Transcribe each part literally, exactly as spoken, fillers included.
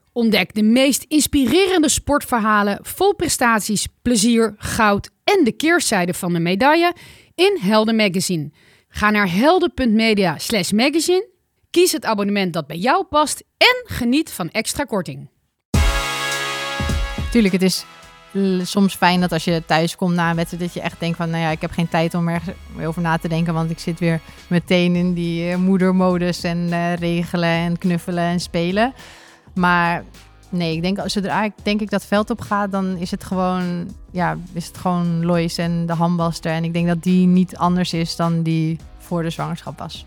Ontdek de meest inspirerende sportverhalen vol prestaties, plezier, goud en de keerzijde van de medaille in Helden Magazine. Ga naar helden.media slash magazine, kies het abonnement dat bij jou past en geniet van extra korting. Tuurlijk, het is l- soms fijn dat als je thuis komt na een wedstrijd dat je echt denkt van, nou ja, ik heb geen tijd om ergens over na te denken, want ik zit weer meteen in die uh, moedermodus en uh, regelen en knuffelen en spelen. Maar nee, ik denk zodra ik denk ik dat veld op ga, dan is het gewoon, ja, is het gewoon Lois en de handbalster. En ik denk dat die niet anders is dan die voor de zwangerschap was.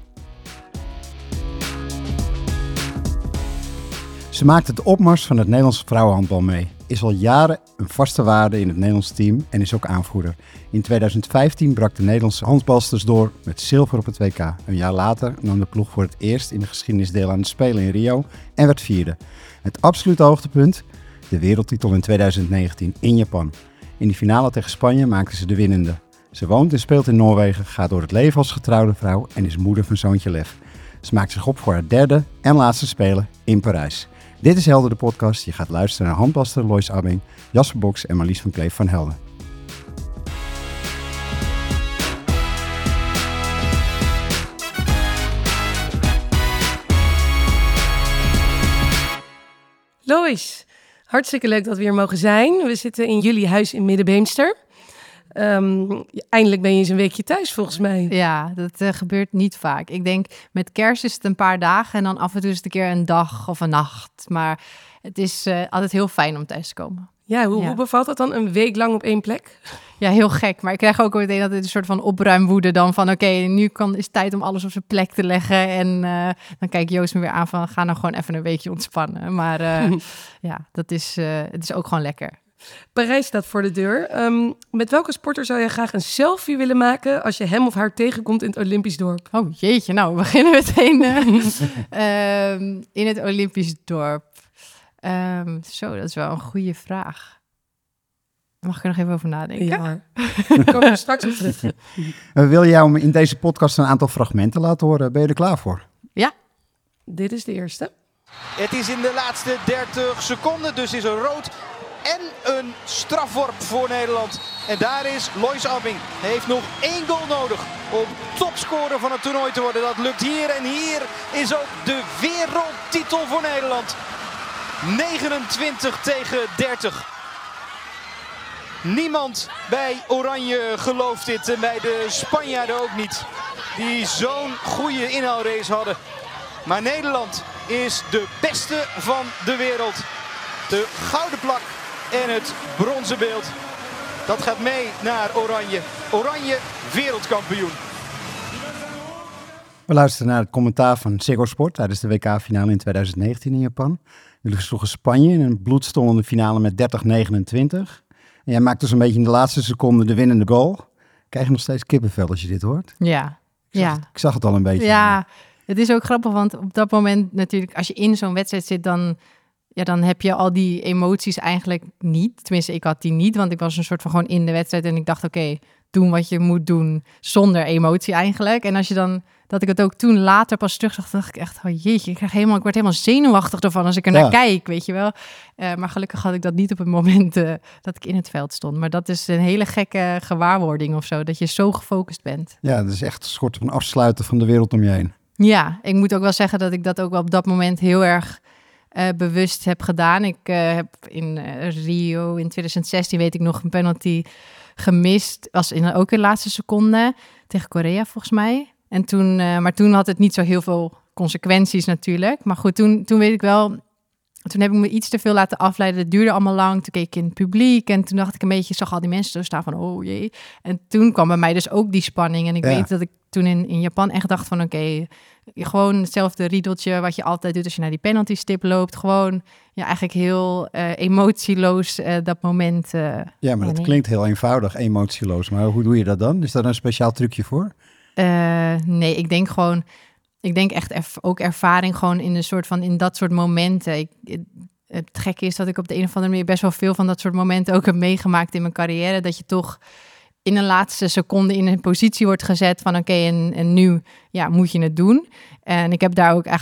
Ze maakt het opmars van het Nederlandse vrouwenhandbal mee. Is al jaren een vaste waarde in het Nederlandse team en is ook aanvoerder. In tweeduizend vijftien brak de Nederlandse handbalsters door met zilver op het W K. Een jaar later nam de ploeg voor het eerst in de geschiedenis deel aan de Spelen in Rio en werd vierde. Het absolute hoogtepunt, de wereldtitel in tweeduizend negentien in Japan. In de finale tegen Spanje maakte ze de winnende. Ze woont en speelt in Noorwegen, gaat door het leven als getrouwde vrouw en is moeder van zoontje Lef. Ze maakt zich op voor haar derde en laatste Spelen in Parijs. Dit is Helden, de podcast. Je gaat luisteren naar handbalster Lois Abbing, Jasper Boks en Marlies van Kleef van Helden. Lois, hartstikke leuk dat we hier mogen zijn. We zitten in jullie huis in Middenbeemster. Um, eindelijk ben je eens een weekje thuis, volgens mij. Ja, dat uh, gebeurt niet vaak. Ik denk, met kerst is het een paar dagen en dan af en toe is het een keer een dag of een nacht. Maar het is uh, altijd heel fijn om thuis te komen. Ja, hoe, ja. hoe bevalt dat dan, een week lang op één plek? Ja, heel gek. Maar ik krijg ook meteen altijd een soort van opruimwoede dan van, oké, okay, nu kan, is het tijd om alles op zijn plek te leggen. En uh, dan kijkt Joost me weer aan van, ga nou gewoon even een weekje ontspannen. Maar uh, ja, dat is, uh, het is ook gewoon lekker. Parijs staat voor de deur. Um, met welke sporter zou je graag een selfie willen maken als je hem of haar tegenkomt in het Olympisch dorp? Oh jeetje, nou, we beginnen meteen uh, um, in het Olympisch dorp. Um, zo, dat is wel een goede vraag. Mag ik er nog even over nadenken? Ja, ik kom er straks op terug. We willen jou in deze podcast een aantal fragmenten laten horen. Ben je er klaar voor? Ja. Dit is de eerste. Het is in de laatste dertig seconden, dus is er rood en een strafworp voor Nederland. En daar is Lois Abbing. Hij heeft nog één goal nodig om topscorer van het toernooi te worden. Dat lukt hier en hier is ook de wereldtitel voor Nederland. negenentwintig tegen dertig. Niemand bij Oranje gelooft dit en bij de Spanjaarden ook niet. Die zo'n goede inhaalrace hadden. Maar Nederland is de beste van de wereld. De gouden plak en het bronzen beeld. Dat gaat mee naar Oranje. Oranje wereldkampioen. We luisteren naar het commentaar van Ziggo Sport tijdens de W K-finale in tweeduizend negentien in Japan. Jullie versloegen Spanje in een bloedstollende finale met dertig negenentwintig. En jij maakt dus een beetje in de laatste seconde de winnende goal. Krijg je nog steeds kippenvel als je dit hoort? Ja. Ik zag, ja. het, ik zag het al een beetje. Ja, het is ook grappig, want op dat moment natuurlijk, als je in zo'n wedstrijd zit, dan, ja, dan heb je al die emoties eigenlijk niet. Tenminste, ik had die niet, want ik was een soort van gewoon in de wedstrijd en ik dacht, oké, okay, doen wat je moet doen zonder emotie eigenlijk. En als je dan, dat ik het ook toen later pas terug zag, dacht ik echt, oh jeetje, ik, krijg helemaal, ik word helemaal zenuwachtig ervan als ik er naar ja. kijk, weet je wel. Uh, maar gelukkig had ik dat niet op het moment uh, dat ik in het veld stond. Maar dat is een hele gekke gewaarwording of zo, dat je zo gefocust bent. Ja, dat is echt een soort van afsluiten van de wereld om je heen. Ja, ik moet ook wel zeggen dat ik dat ook wel op dat moment heel erg uh, bewust heb gedaan. Ik uh, heb in uh, Rio in twintig zestien, weet ik nog, een penalty gemist. Was in, ook in de laatste seconde tegen Korea volgens mij. En toen, uh, maar toen had het niet zo heel veel consequenties natuurlijk. Maar goed, toen, toen weet ik wel, toen heb ik me iets te veel laten afleiden. Het duurde allemaal lang. Toen keek ik in het publiek en toen dacht ik een beetje, zag al die mensen zo staan van, oh jee. En toen kwam bij mij dus ook die spanning. En ik ja. weet dat ik toen in, in Japan echt dacht van, oké, okay, gewoon hetzelfde riedeltje wat je altijd doet als je naar die penalty stip loopt. Gewoon, ja, eigenlijk heel uh, emotieloos uh, dat moment. Uh, ja, maar dat nee. klinkt heel eenvoudig, emotieloos. Maar hoe doe je dat dan? Is daar een speciaal trucje voor? Uh, nee, ik denk gewoon, ik denk echt erv- ook ervaring gewoon in een soort van, in dat soort momenten. Ik, het, het gekke is dat ik op de een of andere manier best wel veel van dat soort momenten ook heb meegemaakt in mijn carrière. Dat je toch in een laatste seconde in een positie wordt gezet van oké, okay, en, en nu ja, moet je het doen. En ik heb daar ook eigenlijk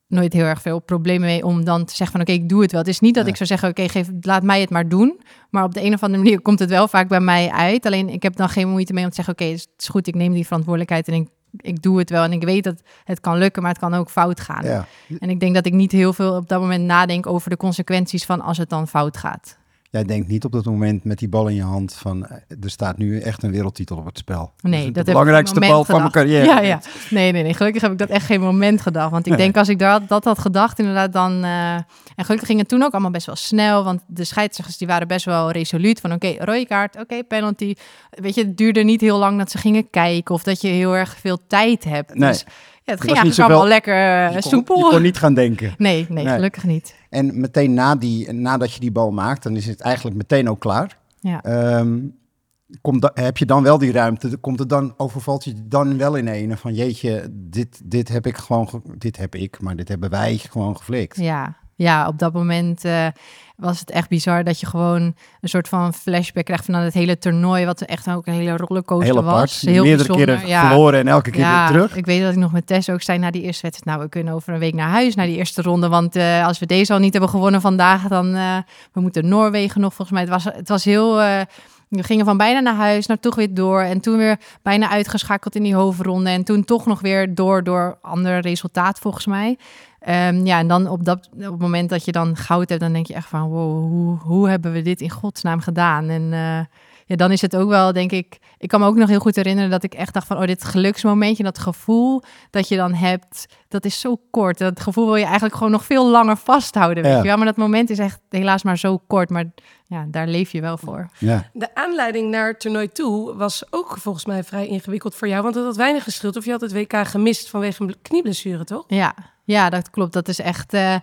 nooit heel erg veel problemen mee om dan te zeggen van oké, okay, ik doe het wel. Het is niet dat ja. ik zou zeggen, oké, okay, laat mij het maar doen. Maar op de een of andere manier komt het wel vaak bij mij uit. Alleen ik heb dan geen moeite mee om te zeggen, oké, okay, het is goed, ik neem die verantwoordelijkheid en ik, ik doe het wel. En ik weet dat het kan lukken, maar het kan ook fout gaan. Ja. En ik denk dat ik niet heel veel op dat moment nadenk over de consequenties van als het dan fout gaat. Jij denkt niet op dat moment met die bal in je hand van er staat nu echt een wereldtitel op het spel. Nee, dat is dat de belangrijkste bal gedacht. van mijn carrière. Ja, ja. Nee, nee, nee. Gelukkig heb ik dat echt geen moment gedacht. Want ik nee. denk als ik dat, dat had gedacht, inderdaad dan... Uh, en gelukkig ging het toen ook allemaal best wel snel. Want de scheidsrechters die waren best wel resoluut. Van oké, okay, rode kaart, oké, okay, penalty. Weet je, het duurde niet heel lang dat ze gingen kijken. Of dat je heel erg veel tijd hebt. Nee. Dus, ja, het ging eigenlijk allemaal lekker uh, je kon, soepel. Je kon niet gaan denken. Nee, nee, nee, gelukkig niet. En meteen na die, nadat je die bal maakt, dan is het eigenlijk meteen ook klaar. Ja. Um, komt da- heb je dan wel die ruimte? Komt het dan, overvalt je dan wel in een van jeetje, dit, dit heb ik gewoon, ge- dit heb ik, maar dit hebben wij gewoon geflikt. Ja, ja op dat moment uh, was het echt bizar dat je gewoon een soort van flashback krijgt van het hele toernooi, wat echt ook een hele rollercoaster heel apart. was. Heel meerdere bijzonder. keren ja. verloren en elke keer ja, weer terug. Ik weet dat ik nog met Tess ook zei na die eerste wedstrijd, nou, we kunnen over een week naar huis, naar die eerste ronde, want uh, als we deze al niet hebben gewonnen vandaag, dan uh, we moeten Noorwegen nog, volgens mij. Het was, het was heel... Uh, We gingen van bijna naar huis, naar toch weer door. En toen weer bijna uitgeschakeld in die hoofdronde. En toen toch nog weer door, door ander resultaat volgens mij. Um, ja, en dan op, dat, op het moment dat je dan goud hebt, dan denk je echt van... wow, hoe, hoe hebben we dit in godsnaam gedaan? En uh, ja, dan is het ook wel, denk ik... Ik kan me ook nog heel goed herinneren dat ik echt dacht van... oh, dit geluksmomentje, dat gevoel dat je dan hebt... dat is zo kort. Dat gevoel wil je eigenlijk gewoon nog veel langer vasthouden. Weet ja. je wel? Maar dat moment is echt helaas maar zo kort. Maar ja, daar leef je wel voor. Ja. De aanleiding naar het toernooi toe was ook volgens mij vrij ingewikkeld voor jou. Want het had weinig geschild. Of je had het W K gemist vanwege een knieblessure, toch? Ja, ja, dat klopt. Dat is echt uh,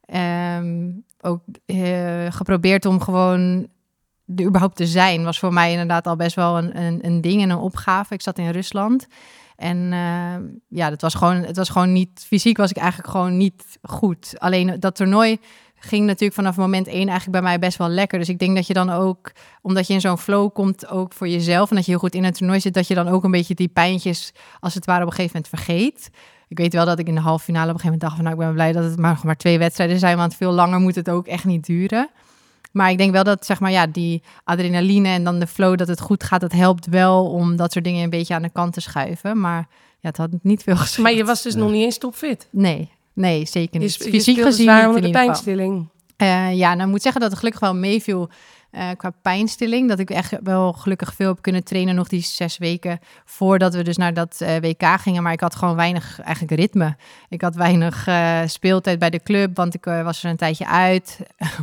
um, ook uh, geprobeerd om gewoon... er überhaupt te zijn, was voor mij inderdaad al best wel een, een, een ding en een opgave. Ik zat in Rusland en uh, ja, dat was gewoon, het was gewoon niet... Fysiek was ik eigenlijk gewoon niet goed. Alleen dat toernooi ging natuurlijk vanaf moment één eigenlijk bij mij best wel lekker. Dus ik denk dat je dan ook, omdat je in zo'n flow komt, ook voor jezelf... en dat je heel goed in het toernooi zit, dat je dan ook een beetje die pijntjes, als het ware, op een gegeven moment vergeet. Ik weet wel dat ik in de halve finale op een gegeven moment dacht van... nou, ik ben blij dat het maar, maar twee wedstrijden zijn, want veel langer moet het ook echt niet duren. Maar ik denk wel dat, zeg maar, ja, die adrenaline en dan de flow, dat het goed gaat, dat helpt wel om dat soort dingen een beetje aan de kant te schuiven. Maar ja, het had niet veel geschikt. Maar je was dus ja. nog niet eens topfit? Nee, nee, zeker niet. Je, je Fysiek gezien zwaar onder de pijnstilling. Uh, ja, nou, ik moet zeggen dat het gelukkig wel meeviel uh, qua pijnstilling. Dat ik echt wel gelukkig veel heb kunnen trainen nog die zes weken voordat we dus naar dat uh, W K gingen. Maar ik had gewoon weinig eigenlijk ritme. Ik had weinig uh, speeltijd bij de club, want ik uh, was er een tijdje uit...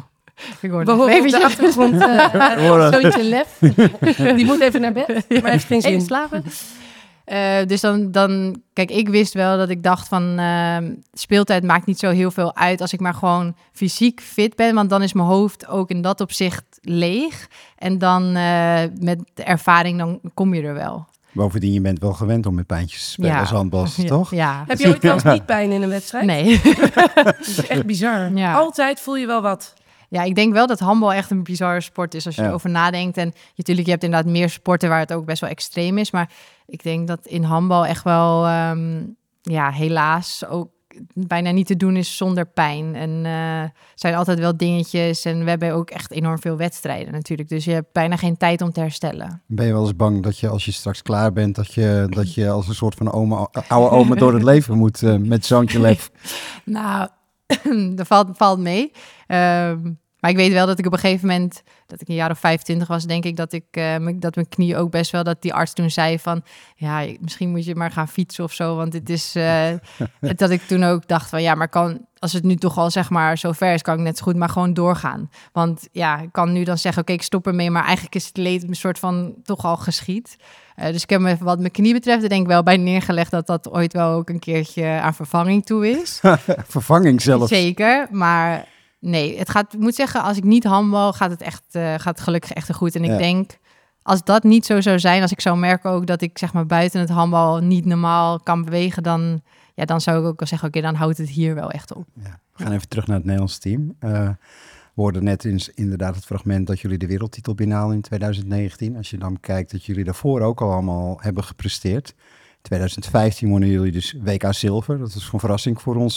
Ik hoorde we horen op de achtergrond uh, zoiets lef. Die moet even naar bed, maar heeft geen zin. Even slapen. Uh, dus dan, dan, kijk, ik wist wel dat ik dacht van uh, speeltijd maakt niet zo heel veel uit als ik maar gewoon fysiek fit ben, want dan is mijn hoofd ook in dat opzicht leeg. En dan uh, met de ervaring, dan kom je er wel. Bovendien, je bent wel gewend om met pijntjes te spelen ja. als handbalster, toch? Ja. Heb je ooit wel eens niet pijn in een wedstrijd? Nee. Dat is echt bizar. Ja. Altijd voel je wel wat. Ja, ik denk wel dat handbal echt een bizarre sport is als je ja. erover nadenkt. En natuurlijk, je hebt inderdaad meer sporten waar het ook best wel extreem is. Maar ik denk dat in handbal echt wel, um, ja, helaas ook bijna niet te doen is zonder pijn. En uh, zijn altijd wel dingetjes. En we hebben ook echt enorm veel wedstrijden natuurlijk. Dus je hebt bijna geen tijd om te herstellen. Ben je wel eens bang dat je als je straks klaar bent, dat je, dat je als een soort van oma, oude oma door het leven moet uh, met zoontje lef? Nou, dat valt, valt mee. Um, maar ik weet wel dat ik op een gegeven moment, dat ik een jaar of vijfentwintig was, denk ik, dat ik uh, dat mijn knie ook best wel, dat die arts toen zei van, ja, misschien moet je maar gaan fietsen of zo, want dit is, uh, dat ik toen ook dacht van, ja, maar kan, als het nu toch al, zeg maar, zo ver is, kan ik net zo goed maar gewoon doorgaan. Want ja, ik kan nu dan zeggen, oké, okay, ik stop ermee, maar eigenlijk is het leed een soort van toch al geschied. Uh, dus ik heb me, wat mijn knie betreft, denk ik wel bij neergelegd dat dat ooit wel ook een keertje aan vervanging toe is. Vervanging zelfs. Zeker, maar nee, het gaat, ik moet zeggen, als ik niet handbal, gaat het echt, uh, gaat het gelukkig echt goed. En ik ja. denk, als dat niet zo zou zijn, als ik zou merken ook dat ik, zeg maar, buiten het handbal niet normaal kan bewegen, dan, ja, dan zou ik ook wel zeggen, oké, okay, dan houdt het hier wel echt op. Ja. We gaan even terug naar het Nederlands team. Uh, we hoorden net in, inderdaad het fragment dat jullie de wereldtitel binnenhalen in twintig negentien. Als je dan kijkt dat jullie daarvoor ook al allemaal hebben gepresteerd. In twintig vijftien wonnen jullie dus W K zilver. Dat is een verrassing voor ons,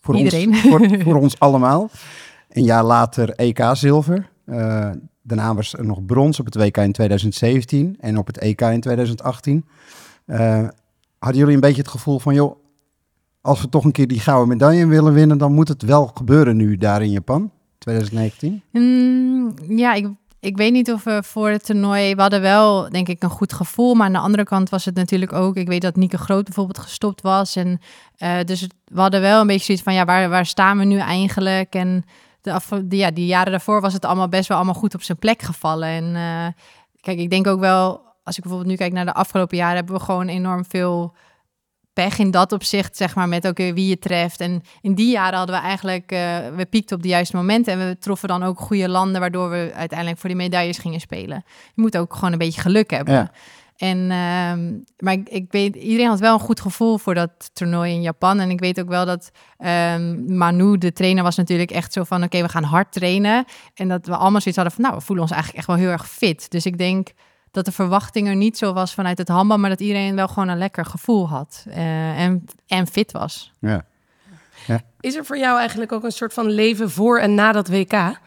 voor Iedereen. Ons, voor, voor ons allemaal. Een jaar later E K-zilver. Uh, daarna was er nog brons op het W K in twintig zeventien en op het E K in twintig achttien. Uh, hadden jullie een beetje het gevoel van, joh, als we toch een keer die gouden medaille willen winnen, dan moet het wel gebeuren nu daar in Japan, twintig negentien? Mm, ja, ik, ik weet niet of we voor het toernooi, we hadden wel, denk ik, een goed gevoel. Maar aan de andere kant was het natuurlijk ook, ik weet dat Nieke Groot bijvoorbeeld gestopt was. En uh, dus het, we hadden wel een beetje zoiets van, ja, waar, waar staan we nu eigenlijk? En de af, die, ja, die jaren daarvoor was het allemaal best wel allemaal goed op zijn plek gevallen. En uh, kijk, ik denk ook wel, als ik bijvoorbeeld nu kijk naar de afgelopen jaren, hebben we gewoon enorm veel pech in dat opzicht, zeg maar, met ook okay, wie je treft. En in die jaren hadden we eigenlijk, uh, we piekten op de juiste momenten en we troffen dan ook goede landen, waardoor we uiteindelijk voor die medailles gingen spelen. Je moet ook gewoon een beetje geluk hebben. Ja. En, uh, maar ik, ik weet, iedereen had wel een goed gevoel voor dat toernooi in Japan. En ik weet ook wel dat um, Manu, de trainer, was natuurlijk echt zo van, oké, okay, we gaan hard trainen. En dat we allemaal zoiets hadden van, nou, we voelen ons eigenlijk echt wel heel erg fit. Dus ik denk dat de verwachting er niet zo was vanuit het handbal, maar dat iedereen wel gewoon een lekker gevoel had uh, en, en fit was. Ja. Ja. Is er voor jou eigenlijk ook een soort van leven voor en na dat W K? Uh,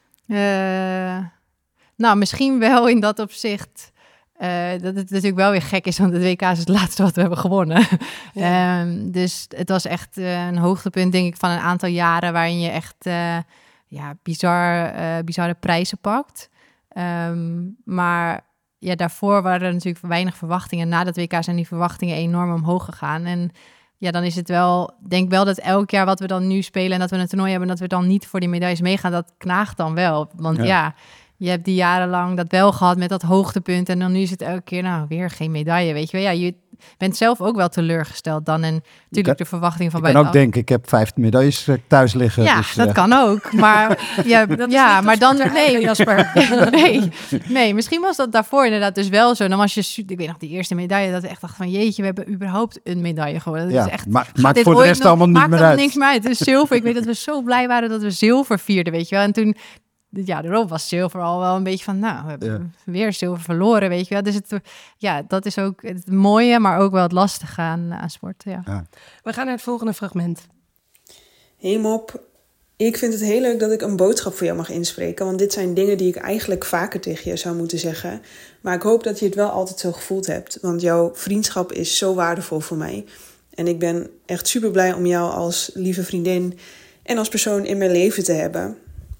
nou, misschien wel in dat opzicht. Uh, dat het natuurlijk wel weer gek is, want het W K is het laatste wat we hebben gewonnen. Ja. um, dus het was echt uh, een hoogtepunt, denk ik, van een aantal jaren waarin je echt uh, ja, bizar, uh, bizarre prijzen pakt. Um, maar ja, daarvoor waren er natuurlijk weinig verwachtingen. Na dat W K zijn die verwachtingen enorm omhoog gegaan. En ja, dan is het wel, denk wel dat elk jaar wat we dan nu spelen en dat we een toernooi hebben, dat we dan niet voor die medailles meegaan, dat knaagt dan wel. Want ja, ja je hebt die jarenlang dat wel gehad met dat hoogtepunt en dan nu is het elke keer, nou, weer geen medaille, weet je wel. Ja, je bent zelf ook wel teleurgesteld dan en natuurlijk kan, de verwachting van buitenaf. Ik kan ook denken, ik heb vijf medailles thuis liggen. Ja, dus, dat uh... kan ook. Maar ja, dat ja maar dan nee, Jasper. nee, nee, misschien was dat daarvoor inderdaad dus wel zo. Dan was je, ik weet nog, die eerste medaille, dat we echt dacht van, jeetje, we hebben überhaupt een medaille gewonnen. Ja, is echt, ma- maakt voor de rest nog, allemaal niet meer uit. Maakt niks meer uit. Het is zilver. Ik weet dat we zo blij waren dat we zilver vierden, weet je wel. En toen, ja, erop was zilver al wel een beetje van, nou, we hebben ja. weer zilver verloren, weet je wel. Dus het, ja, dat is ook het mooie, maar ook wel het lastige aan, aan sport, ja. ja. We gaan naar het volgende fragment. Hey Mop, ik vind het heel leuk dat ik een boodschap voor jou mag inspreken, want dit zijn dingen die ik eigenlijk vaker tegen je zou moeten zeggen. Maar ik hoop dat je het wel altijd zo gevoeld hebt, want jouw vriendschap is zo waardevol voor mij. En ik ben echt super blij om jou als lieve vriendin en als persoon in mijn leven te hebben.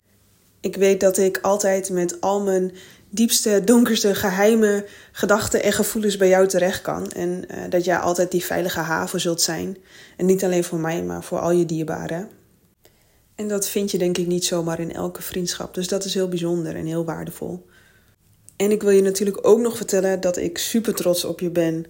Ik weet dat ik altijd met al mijn diepste, donkerste, geheime gedachten en gevoelens bij jou terecht kan. En uh, dat jij altijd die veilige haven zult zijn. En niet alleen voor mij, maar voor al je dierbaren. En dat vind je denk ik niet zomaar in elke vriendschap. Dus dat is heel bijzonder en heel waardevol. En ik wil je natuurlijk ook nog vertellen dat ik super trots op je ben.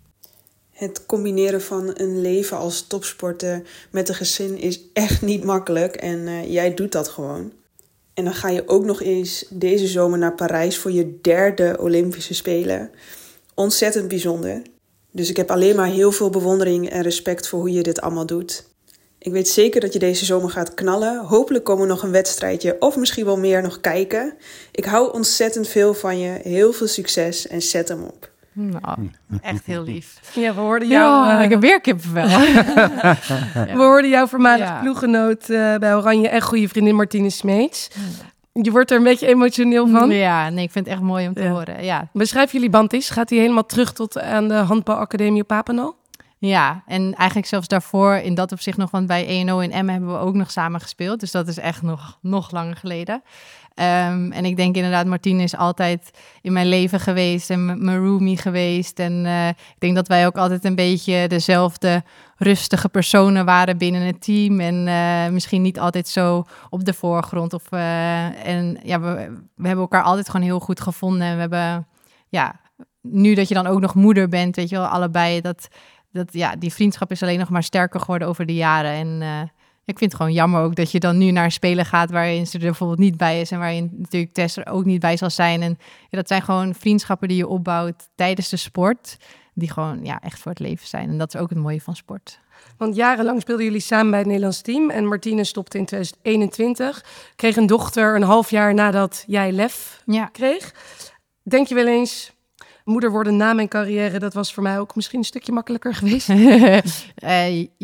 Het combineren van een leven als topsporter met een gezin is echt niet makkelijk. En uh, jij doet dat gewoon. En dan ga je ook nog eens deze zomer naar Parijs voor je derde Olympische Spelen. Ontzettend bijzonder. Dus ik heb alleen maar heel veel bewondering en respect voor hoe je dit allemaal doet. Ik weet zeker dat je deze zomer gaat knallen. Hopelijk komen we nog een wedstrijdje of misschien wel meer nog kijken. Ik hou ontzettend veel van je. Heel veel succes en zet hem op. Nou, echt heel lief. Ja, we hoorden jou... Ja, uh, ik heb weer kippenvel. ja. We hoorden jouw voormalig ja. ploeggenoot uh, bij Oranje en goede vriendin Martine Smeets. Je wordt er een beetje emotioneel van. Ja, nee, ik vind het echt mooi om te ja. horen. Ja. Beschrijf jullie band eens. Gaat hij helemaal terug tot aan de handbalacademie op Papendal? Ja, en eigenlijk zelfs daarvoor in dat opzicht nog, want bij E N O in Emmen hebben we ook nog samen gespeeld. Dus dat is echt nog, nog langer geleden. Um, en ik denk inderdaad, Martine is altijd in mijn leven geweest en m- mijn roomie geweest. En uh, ik denk dat wij ook altijd een beetje dezelfde rustige personen waren binnen het team. En uh, misschien niet altijd zo op de voorgrond. Of, uh, en ja, we, we hebben elkaar altijd gewoon heel goed gevonden. En we hebben, ja, nu dat je dan ook nog moeder bent, weet je wel, allebei, dat, dat ja, die vriendschap is alleen nog maar sterker geworden over de jaren. En uh, ik vind het gewoon jammer ook dat je dan nu naar spelen gaat waarin ze er bijvoorbeeld niet bij is en waarin natuurlijk Tess er ook niet bij zal zijn. En ja, dat zijn gewoon vriendschappen die je opbouwt tijdens de sport, die gewoon ja, echt voor het leven zijn. En dat is ook het mooie van sport. Want jarenlang speelden jullie samen bij het Nederlands team en Martine stopte in twintig eenentwintig. Kreeg een dochter een half jaar nadat jij Lef ja. kreeg. Denk je wel eens, moeder worden na mijn carrière, dat was voor mij ook misschien een stukje makkelijker geweest? uh, ja,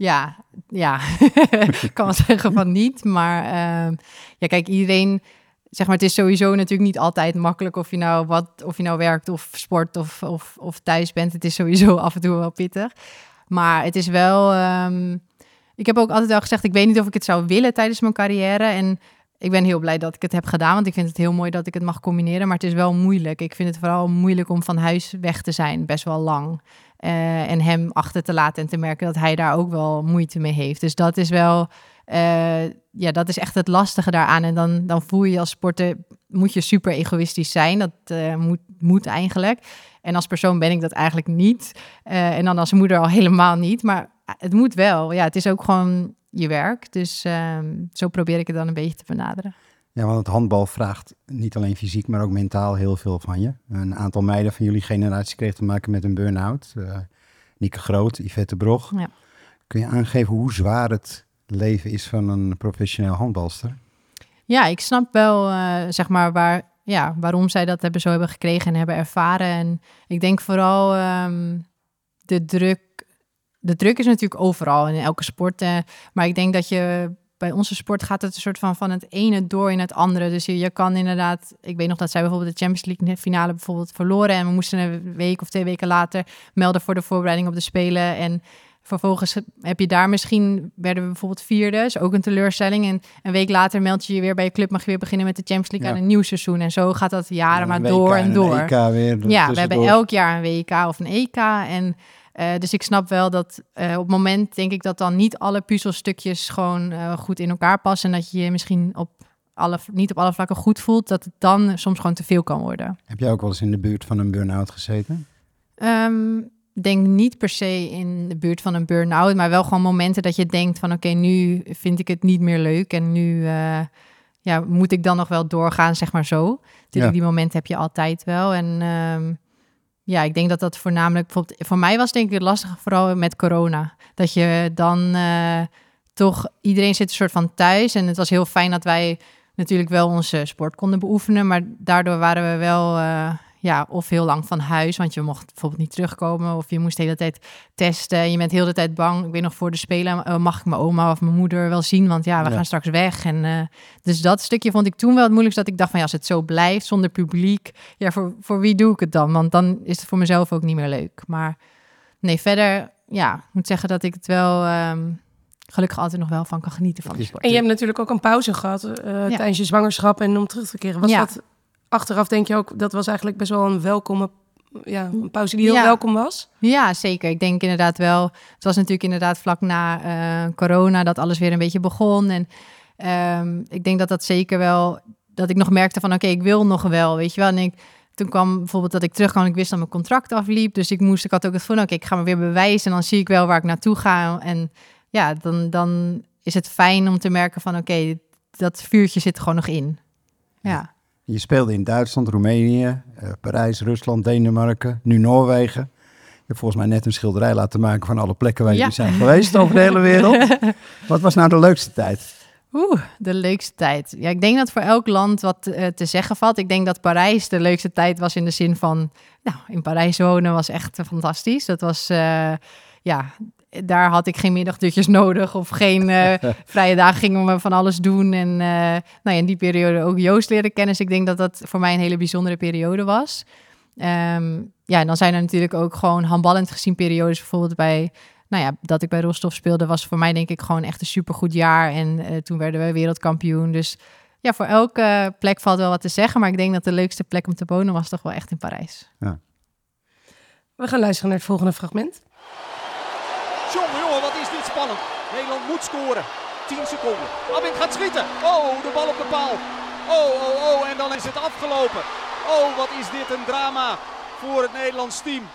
Ja, ja. Ik kan wel zeggen van niet. Maar uh, ja, kijk, iedereen... Zeg maar, het is sowieso natuurlijk niet altijd makkelijk of je nou wat, of je nou werkt of sport of, of, of thuis bent. Het is sowieso af en toe wel pittig. Maar het is wel... Um, ik heb ook altijd wel gezegd, ik weet niet of ik het zou willen tijdens mijn carrière. En ik ben heel blij dat ik het heb gedaan, want ik vind het heel mooi dat ik het mag combineren. Maar het is wel moeilijk. Ik vind het vooral moeilijk om van huis weg te zijn, best wel lang. Uh, en hem achter te laten en te merken dat hij daar ook wel moeite mee heeft. Dus dat is wel... Uh, ja, dat is echt het lastige daaraan. En dan, dan voel je je als sporter, moet je super egoïstisch zijn. Dat uh, moet, moet eigenlijk. En als persoon ben ik dat eigenlijk niet. Uh, en dan als moeder al helemaal niet. Maar het moet wel. Ja, het is ook gewoon je werk. Dus uh, zo probeer ik het dan een beetje te benaderen. Ja, want het handbal vraagt niet alleen fysiek, maar ook mentaal heel veel van je. Een aantal meiden van jullie generatie kreeg te maken met een burn-out. Uh, Nieke Groot, Yvette Brog. Ja. Kun je aangeven hoe zwaar het leven is van een professioneel handbalster? Ja, ik snap wel, uh, zeg maar, waar, ja, waarom zij dat hebben, zo hebben gekregen en hebben ervaren. En ik denk vooral um, de druk. De druk is natuurlijk overal in elke sport. Uh, maar ik denk dat je bij onze sport gaat het een soort van van het ene door in het andere. Dus je, je kan inderdaad... Ik weet nog dat zij bijvoorbeeld de Champions League finale bijvoorbeeld verloren. En we moesten een week of twee weken later melden voor de voorbereiding op de Spelen. En vervolgens heb je daar misschien, werden we bijvoorbeeld vierde, dus ook een teleurstelling. En een week later meld je je weer bij je club, mag je weer beginnen met de Champions League ja. aan een nieuw seizoen. En zo gaat dat jaren ja, maar door en, en door. E K weer ja, we hebben elk jaar een W K of een E K. En uh, dus ik snap wel dat uh, op het moment denk ik dat dan niet alle puzzelstukjes gewoon uh, goed in elkaar passen. En dat je je misschien op alle, niet op alle vlakken goed voelt, dat het dan soms gewoon te veel kan worden. Heb jij ook wel eens in de buurt van een burn-out gezeten? Um, denk niet per se in de buurt van een burn-out, maar wel gewoon momenten dat je denkt van oké, okay, nu vind ik het niet meer leuk en nu uh, ja, moet ik dan nog wel doorgaan, zeg maar zo. Dus ja. Die momenten heb je altijd wel. En um, ja, ik denk dat dat voornamelijk, bijvoorbeeld voor mij was denk ik het lastige vooral met corona. Dat je dan uh, toch, iedereen zit een soort van thuis en het was heel fijn dat wij natuurlijk wel onze sport konden beoefenen, maar daardoor waren we wel... Uh, Ja, of heel lang van huis, want je mocht bijvoorbeeld niet terugkomen of je moest de hele tijd testen. En je bent heel de tijd bang. Ik weet nog voor de Spelen, uh, mag ik mijn oma of mijn moeder wel zien? Want ja, we ja. gaan straks weg. En uh, dus dat stukje vond ik toen wel het moeilijkste, dat ik dacht van ja, als het zo blijft, zonder publiek, ja, voor, voor wie doe ik het dan? Want dan is het voor mezelf ook niet meer leuk. Maar nee, verder, ja, ik moet zeggen dat ik het wel... Um, gelukkig altijd nog wel van kan genieten van de sport. En je hebt natuurlijk ook een pauze gehad uh, ja. tijdens je zwangerschap en om terug te keren. Was ja. dat... Achteraf denk je ook, dat was eigenlijk best wel een welkome ja, een pauze die heel ja. welkom was? Ja, zeker. Ik denk inderdaad wel. Het was natuurlijk inderdaad vlak na uh, corona dat alles weer een beetje begon. En um, ik denk dat dat zeker wel, dat ik nog merkte van oké, okay, ik wil nog wel, weet je wel. En ik, toen kwam bijvoorbeeld dat ik terugkwam en ik wist dat mijn contract afliep. Dus ik moest, ik had ook het van oké, okay, ik ga me weer bewijzen en dan zie ik wel waar ik naartoe ga. En ja, dan, dan is het fijn om te merken van oké, okay, dat vuurtje zit er gewoon nog in. Ja. Je speelde in Duitsland, Roemenië, uh, Parijs, Rusland, Denemarken, nu Noorwegen. Je hebt volgens mij net een schilderij laten maken van alle plekken waar ja. jullie zijn geweest over de hele wereld. Wat was nou de leukste tijd? Oeh, de leukste tijd. Ja, ik denk dat voor elk land wat uh, te zeggen valt. Ik denk dat Parijs de leukste tijd was in de zin van... Nou, in Parijs wonen was echt uh, fantastisch. Dat was, uh, ja... Daar had ik geen middagdutjes nodig of geen uh, vrije dagen, gingen we van alles doen. En uh, nou ja, in die periode ook Joost leren kennen. Dus ik denk dat dat voor mij een hele bijzondere periode was. Um, ja, en dan zijn er natuurlijk ook gewoon handballend gezien periodes. Bijvoorbeeld bij, nou ja, dat ik bij Rostov speelde, was voor mij denk ik gewoon echt een supergoed jaar. En uh, toen werden we wereldkampioen. Dus ja, voor elke plek valt wel wat te zeggen. Maar ik denk dat de leukste plek om te wonen was toch wel echt in Parijs. Ja. We gaan luisteren naar het volgende fragment. Jongen, jongen, wat is dit spannend. Nederland moet scoren. tien seconden. Abbing gaat schieten. Oh, de bal op de paal. Oh, oh, oh, en dan is het afgelopen. Oh, wat is dit een drama voor het Nederlands team.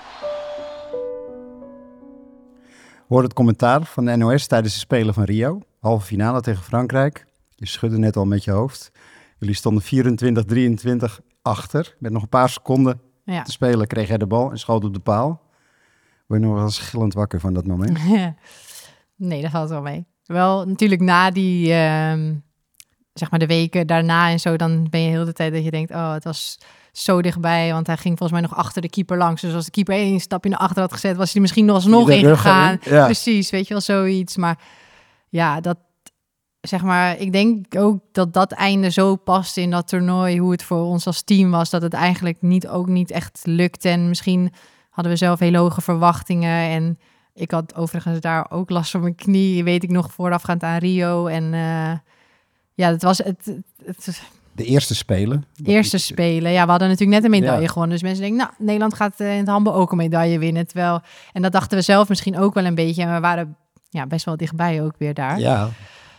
Hoor het commentaar van de N O S tijdens de Spelen van Rio. Halve finale tegen Frankrijk. Je schudde net al met je hoofd. Jullie stonden vierentwintig drieëntwintig achter. Met nog een paar seconden ja. te spelen kreeg hij de bal en schoot op de paal. Word je nog wel eens gillend wakker van dat moment? Nee, dat valt wel mee. Wel natuurlijk na die uh, zeg maar de weken daarna en zo, dan ben je heel de tijd dat je denkt, oh, het was zo dichtbij, want hij ging volgens mij nog achter de keeper langs. Dus als de keeper één stapje naar achter had gezet, was hij er misschien nog alsnog ingegaan. Ja. Precies, weet je wel, zoiets. Maar ja, dat, zeg maar, ik denk ook dat dat einde zo past in dat toernooi, hoe het voor ons als team was, dat het eigenlijk niet, ook niet echt lukt. En misschien hadden we zelf hele hoge verwachtingen. En ik had overigens daar ook last van mijn knie, weet ik nog, voorafgaand aan Rio. En uh, ja, het was het, het, het de eerste Spelen. Eerste Spelen, ja. We hadden natuurlijk net een medaille ja. gewonnen. Dus mensen denken, nou, Nederland gaat uh, in het handbal ook een medaille winnen. Terwijl, en dat dachten we zelf misschien ook wel een beetje. En we waren ja, best wel dichtbij ook weer daar. Ja.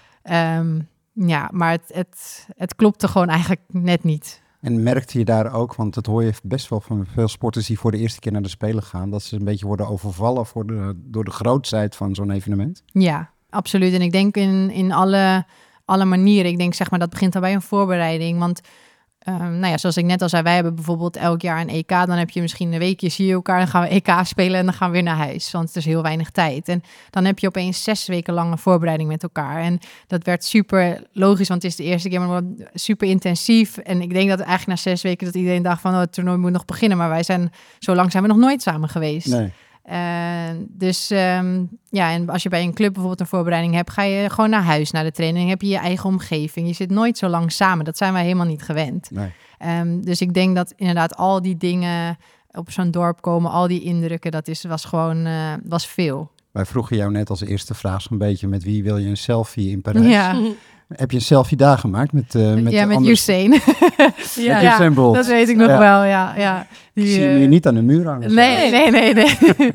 Um, ja, maar het, het, het klopte gewoon eigenlijk net niet. En merkte je daar ook, want dat hoor je best wel van veel sporters die voor de eerste keer naar de Spelen gaan, dat ze een beetje worden overvallen voor de, door de grootsheid van zo'n evenement? Ja, absoluut. En ik denk in, in alle, alle manieren. Ik denk, zeg maar, dat begint al bij een voorbereiding. Want Um, nou ja, zoals ik net al zei, wij hebben bijvoorbeeld elk jaar een E K. Dan heb je misschien een weekje, zie je elkaar, dan gaan we E K spelen en dan gaan we weer naar huis. Want het is heel weinig tijd. En dan heb je opeens zes weken lange voorbereiding met elkaar. En dat werd super logisch, want het is de eerste keer, maar super intensief. En ik denk dat eigenlijk na zes weken dat iedereen dacht van, oh, het toernooi moet nog beginnen. Maar wij zijn, zo lang zijn we nog nooit samen geweest. Nee. Uh, dus um, ja, en als je bij een club bijvoorbeeld een voorbereiding hebt, ga je gewoon naar huis, naar de training. Heb je je eigen omgeving. Je zit nooit zo lang samen. Dat zijn wij helemaal niet gewend. Nee. Um, dus ik denk dat inderdaad al die dingen op zo'n dorp komen, al die indrukken, dat is, was gewoon uh, was veel. Wij vroegen jou net als eerste vraag zo'n beetje, met wie wil je een selfie in Parijs? Ja. Heb je een selfie daar gemaakt? Met, uh, met ja, met andere... Usain. ja, met Usain Bolt. Dat weet ik nog ja. wel, ja. ja. Die, ik zie je uh... niet aan de muur hangen. Nee, nee, nee, nee.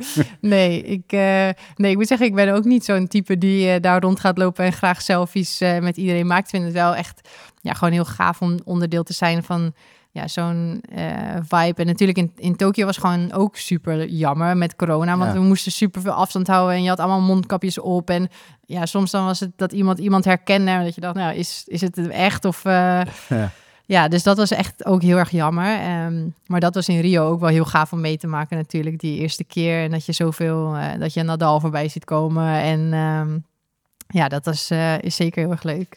nee, ik, uh, nee, ik moet zeggen, ik ben ook niet zo'n type die uh, daar rond gaat lopen en graag selfies uh, met iedereen maakt. Ik vind het wel echt ja, gewoon heel gaaf om onderdeel te zijn van ja, zo'n uh, vibe. En natuurlijk in, in Tokio was gewoon ook super jammer met corona. Want ja. we moesten super veel afstand houden en je had allemaal mondkapjes op. En ja, soms dan was het dat iemand iemand herkende. En dat je dacht, nou, is, is het echt? Of, uh, ja. ja, dus dat was echt ook heel erg jammer. Um, maar dat was in Rio ook wel heel gaaf om mee te maken natuurlijk. Die eerste keer. En dat je zoveel, uh, dat je Nadal voorbij ziet komen. En um, ja, dat was, uh, is zeker heel erg leuk.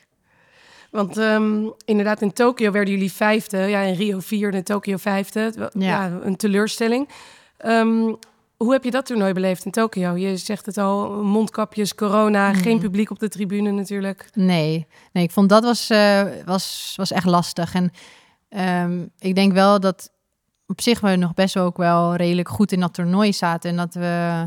Want um, inderdaad, in Tokio werden jullie vijfde. Ja, in Rio vierde, in Tokio vijfde. Ja. ja, een teleurstelling. Um, hoe heb je dat toernooi beleefd in Tokio? Je zegt het al, mondkapjes, corona, hmm. geen publiek op de tribune natuurlijk. Nee, nee ik vond dat was, uh, was, was echt lastig. En um, ik denk wel dat op zich we nog best wel ook wel redelijk goed in dat toernooi zaten. En dat we...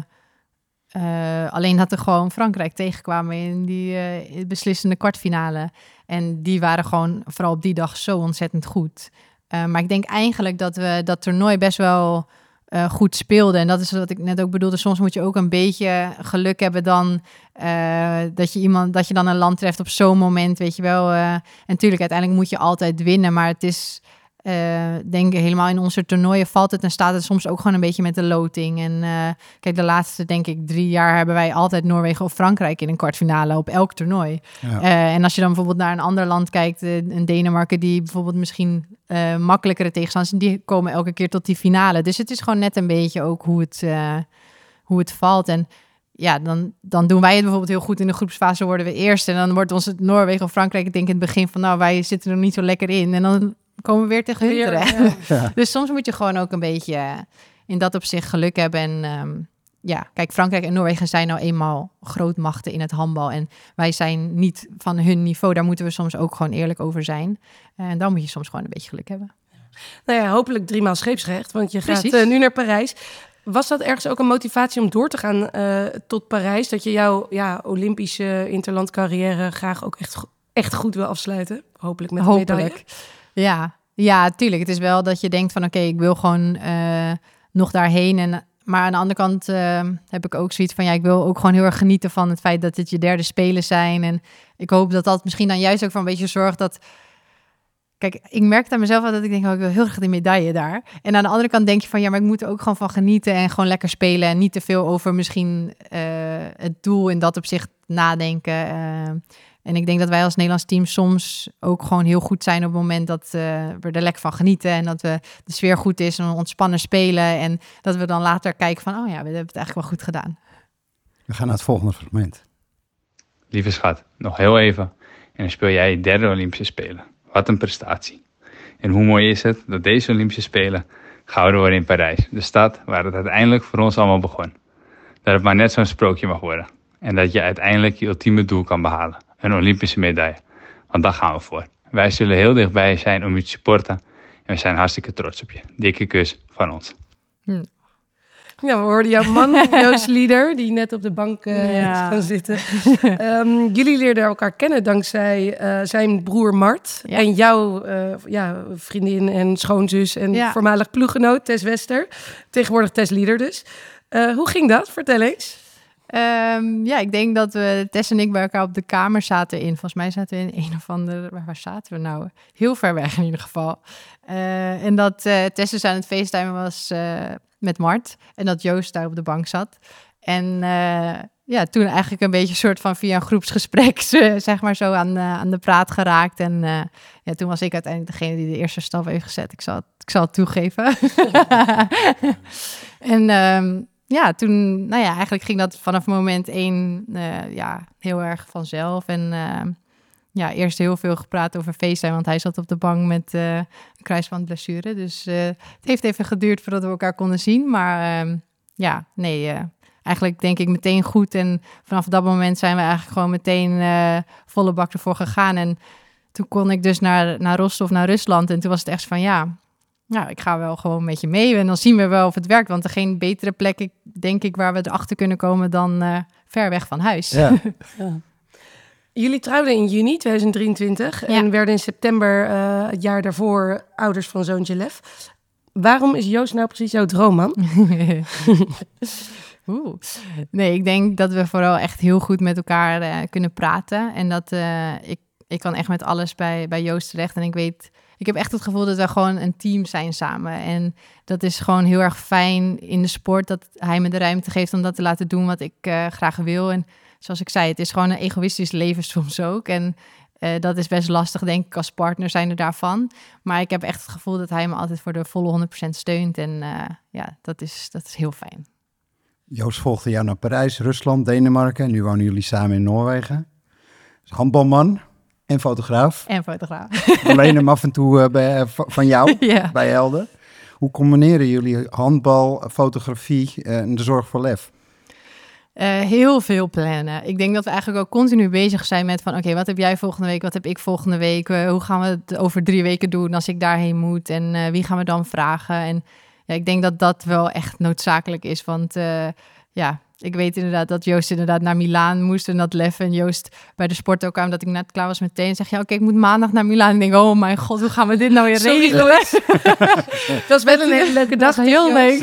Uh, alleen dat er gewoon Frankrijk tegenkwamen in die uh, beslissende kwartfinale. En die waren gewoon vooral op die dag zo ontzettend goed. Uh, maar ik denk eigenlijk dat we dat toernooi best wel uh, goed speelden. En dat is wat ik net ook bedoelde. Soms moet je ook een beetje geluk hebben dan uh, dat je iemand, dat je dan een land treft op zo'n moment, weet je wel. Uh, en natuurlijk, uiteindelijk moet je altijd winnen, maar het is... Uh, denk helemaal in onze toernooien valt het en staat het soms ook gewoon een beetje met de loting. En uh, kijk, de laatste denk ik drie jaar hebben wij altijd Noorwegen of Frankrijk in een kwartfinale op elk toernooi. Ja. Uh, en als je dan bijvoorbeeld naar een ander land kijkt, uh, een Denemarken die bijvoorbeeld misschien uh, makkelijkere tegenstanders, die komen elke keer tot die finale. Dus het is gewoon net een beetje ook hoe het, uh, hoe het valt. En ja, dan, dan doen wij het bijvoorbeeld heel goed in de groepsfase, worden we eerst. En dan wordt ons het Noorwegen of Frankrijk, ik denk in het begin van, nou, wij zitten er niet zo lekker in. En dan komen we weer tegen hun terecht. Ja. Ja. Dus soms moet je gewoon ook een beetje uh, in dat opzicht geluk hebben. En um, ja, kijk, Frankrijk en Noorwegen zijn nou eenmaal grootmachten in het handbal. En wij zijn niet van hun niveau. Daar moeten we soms ook gewoon eerlijk over zijn. En dan moet je soms gewoon een beetje geluk hebben. Nou ja, hopelijk driemaal scheepsrecht, want je gaat uh, nu naar Parijs. Was dat ergens ook een motivatie om door te gaan uh, tot Parijs? Dat je jouw ja, Olympische interlandcarrière graag ook echt, echt goed wil afsluiten? Hopelijk met een medaille. Ja, ja, tuurlijk. Het is wel dat je denkt van oké, okay, ik wil gewoon uh, nog daarheen. En, maar aan de andere kant uh, heb ik ook zoiets van ja, ik wil ook gewoon heel erg genieten van het feit dat het je derde Spelen zijn. En ik hoop dat dat misschien dan juist ook van een beetje zorgt dat... Kijk, ik merk aan mezelf dat ik denk, oh, ik wil heel graag die medaille daar. En aan de andere kant denk je van ja, maar ik moet er ook gewoon van genieten en gewoon lekker spelen. En niet te veel over misschien uh, het doel in dat opzicht nadenken. Uh, En ik denk dat wij als Nederlands team soms ook gewoon heel goed zijn op het moment dat uh, we er lekker van genieten. En dat we de sfeer goed is en we ontspannen spelen. En dat we dan later kijken van, oh ja, we hebben het eigenlijk wel goed gedaan. We gaan naar het volgende fragment. Lieve schat, nog heel even. dan speel jij je derde Olympische Spelen. Wat een prestatie. En hoe mooi is het dat deze Olympische Spelen gehouden worden in Parijs. De stad waar het uiteindelijk voor ons allemaal begon. Dat het maar net zo'n sprookje mag worden. En dat je uiteindelijk je ultieme doel kan behalen. Een Olympische medaille. Want daar gaan we voor. Wij zullen heel dichtbij zijn om je te supporten. En we zijn hartstikke trots op je. Dikke kus van ons. Hm. Ja, we hoorden jouw man, Joost Lieder, die net op de bank uh, ja. is gaan zitten. Um, jullie leerden elkaar kennen dankzij uh, zijn broer Mart. Ja. En jouw uh, ja, vriendin en schoonzus en ja. voormalig ploeggenoot Tess Wester. Tegenwoordig Tess Lieder dus. Uh, hoe ging dat? Vertel eens. Um, ja, ik denk dat we, Tess en ik, bij elkaar op de kamer zaten in. Volgens mij zaten we in een of andere... Waar, waar zaten we nou? Heel ver weg in ieder geval. Uh, en dat uh, Tess dus aan het facetimen was uh, met Mart. En dat Joost daar op de bank zat. En uh, ja, toen eigenlijk een beetje soort van via een groepsgesprek... zeg maar zo aan, uh, aan de praat geraakt. En uh, ja, toen was ik uiteindelijk degene die de eerste stap heeft gezet. Ik zal het, ik zal het toegeven. en... Um, Ja, toen, nou ja, eigenlijk ging dat vanaf moment één uh, ja, heel erg vanzelf. En uh, ja, eerst heel veel gepraat over FaceTime, want hij zat op de bank met uh, een kruisbandblessure. Dus uh, het heeft even geduurd voordat we elkaar konden zien. Maar uh, ja, nee, uh, eigenlijk denk ik meteen goed. En vanaf dat moment zijn we eigenlijk gewoon meteen uh, volle bak ervoor gegaan. En toen kon ik dus naar, naar Rostov, naar Rusland. En toen was het echt van ja... Nou, ik ga wel gewoon met je mee en dan zien we wel of het werkt. Want er geen betere plek, denk ik, waar we erachter kunnen komen dan uh, ver weg van huis. Ja. ja. Jullie trouwden in juni tweeduizend drieëntwintig ja. en werden in september uh, het jaar daarvoor ouders van zoontje Lef. Waarom is Joost nou precies jouw droomman? Oeh. Nee, ik denk dat we vooral echt heel goed met elkaar uh, kunnen praten. En dat uh, ik, ik kan echt met alles bij, bij Joost terecht. En ik weet... Ik heb echt het gevoel dat we gewoon een team zijn samen. En dat is gewoon heel erg fijn in de sport... dat hij me de ruimte geeft om dat te laten doen wat ik uh, graag wil. En zoals ik zei, het is gewoon een egoïstisch leven soms ook. En uh, dat is best lastig, denk ik, als partner zijn er daarvan. Maar ik heb echt het gevoel dat hij me altijd voor de volle honderd procent steunt. En uh, ja, dat is, dat is heel fijn. Joost volgde jou naar Parijs, Rusland, Denemarken. En nu wonen jullie samen in Noorwegen. Dus handbalman... En fotograaf. En fotograaf. Alleen hem af en toe uh, bij, uh, van jou, ja. bij Helden. Hoe combineren jullie handbal, fotografie uh, en de zorg voor Lef? Uh, heel veel plannen. Ik denk dat we eigenlijk ook continu bezig zijn met van... oké, okay, wat heb jij volgende week, wat heb ik volgende week? Uh, hoe gaan we het over drie weken doen als ik daarheen moet? En uh, wie gaan we dan vragen? En ja, ik denk dat dat wel echt noodzakelijk is, want uh, ja... Ik weet inderdaad dat Joost inderdaad naar Milaan moest en dat Lef en Joost bij de sport ook kwamen, dat ik net klaar was meteen. Zeg je, ja, oké, ik moet maandag naar Milaan. En ik denk, oh mijn god, hoe gaan we dit nou weer regelen? Dat was wel een hele leuke dag. Heel leuk.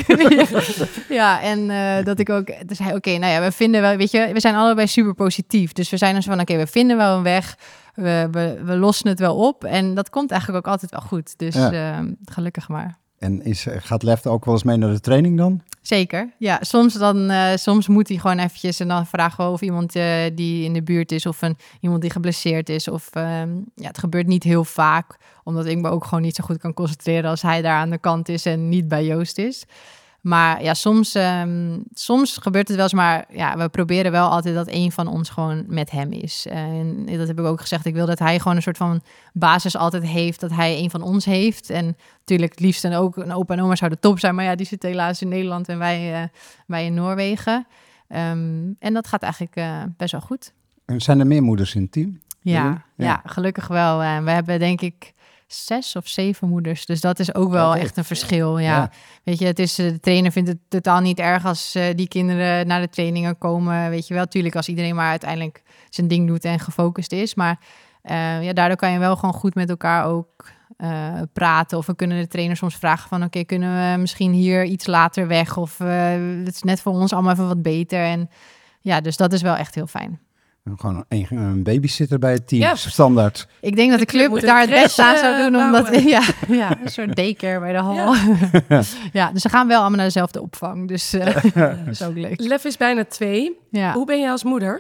ja, en uh, dat ik ook, dus hij, oké, okay, nou ja, we vinden wel, weet je, we zijn allebei super positief. Dus we zijn dus van, oké, okay, we vinden wel een weg. We, we, we lossen het wel op. En dat komt eigenlijk ook altijd wel goed. Dus ja. uh, gelukkig maar. En is, gaat Lef ook wel eens mee naar de training dan? Zeker, ja. Soms, dan, uh, soms moet hij gewoon eventjes en dan vragen we of iemand uh, die in de buurt is of een, iemand die geblesseerd is. Of uh, ja, het gebeurt niet heel vaak, omdat ik me ook gewoon niet zo goed kan concentreren als hij daar aan de kant is en niet bij Joost is. Maar ja, soms, um, soms gebeurt het wel eens, maar ja, we proberen wel altijd dat een van ons gewoon met hem is. En dat heb ik ook gezegd. Ik wil dat hij gewoon een soort van basis altijd heeft, dat hij een van ons heeft. En natuurlijk het liefst en ook een opa en oma zouden top zijn, maar ja, die zitten helaas in Nederland en wij, uh, wij in Noorwegen. Um, en dat gaat eigenlijk uh, best wel goed. En zijn er meer moeders in het team? Ja, ja. ja gelukkig wel. Uh, we hebben denk ik zes of zeven moeders. Dus dat is ook wel echt een verschil. Ja. ja. Weet je, het is, de trainer vindt het totaal niet erg als uh, die kinderen naar de trainingen komen. Weet je wel, tuurlijk als iedereen maar uiteindelijk zijn ding doet en gefocust is. Maar uh, ja, daardoor kan je wel gewoon goed met elkaar ook uh, praten. Of we kunnen de trainer soms vragen van, oké, okay, kunnen we misschien hier iets later weg? Of uh, het is net voor ons allemaal even wat beter. En ja, dus dat is wel echt heel fijn. Gewoon een, een babysitter bij het team, ja. Standaard. Ik denk dat de club de daar het best aan zou doen. Omdat, ja, ja, een soort daycare bij de hal. Ja. ja, dus ze gaan wel allemaal naar dezelfde opvang. Dus uh, dat is ook leuk. Lef is bijna twee. Ja. Hoe ben je als moeder?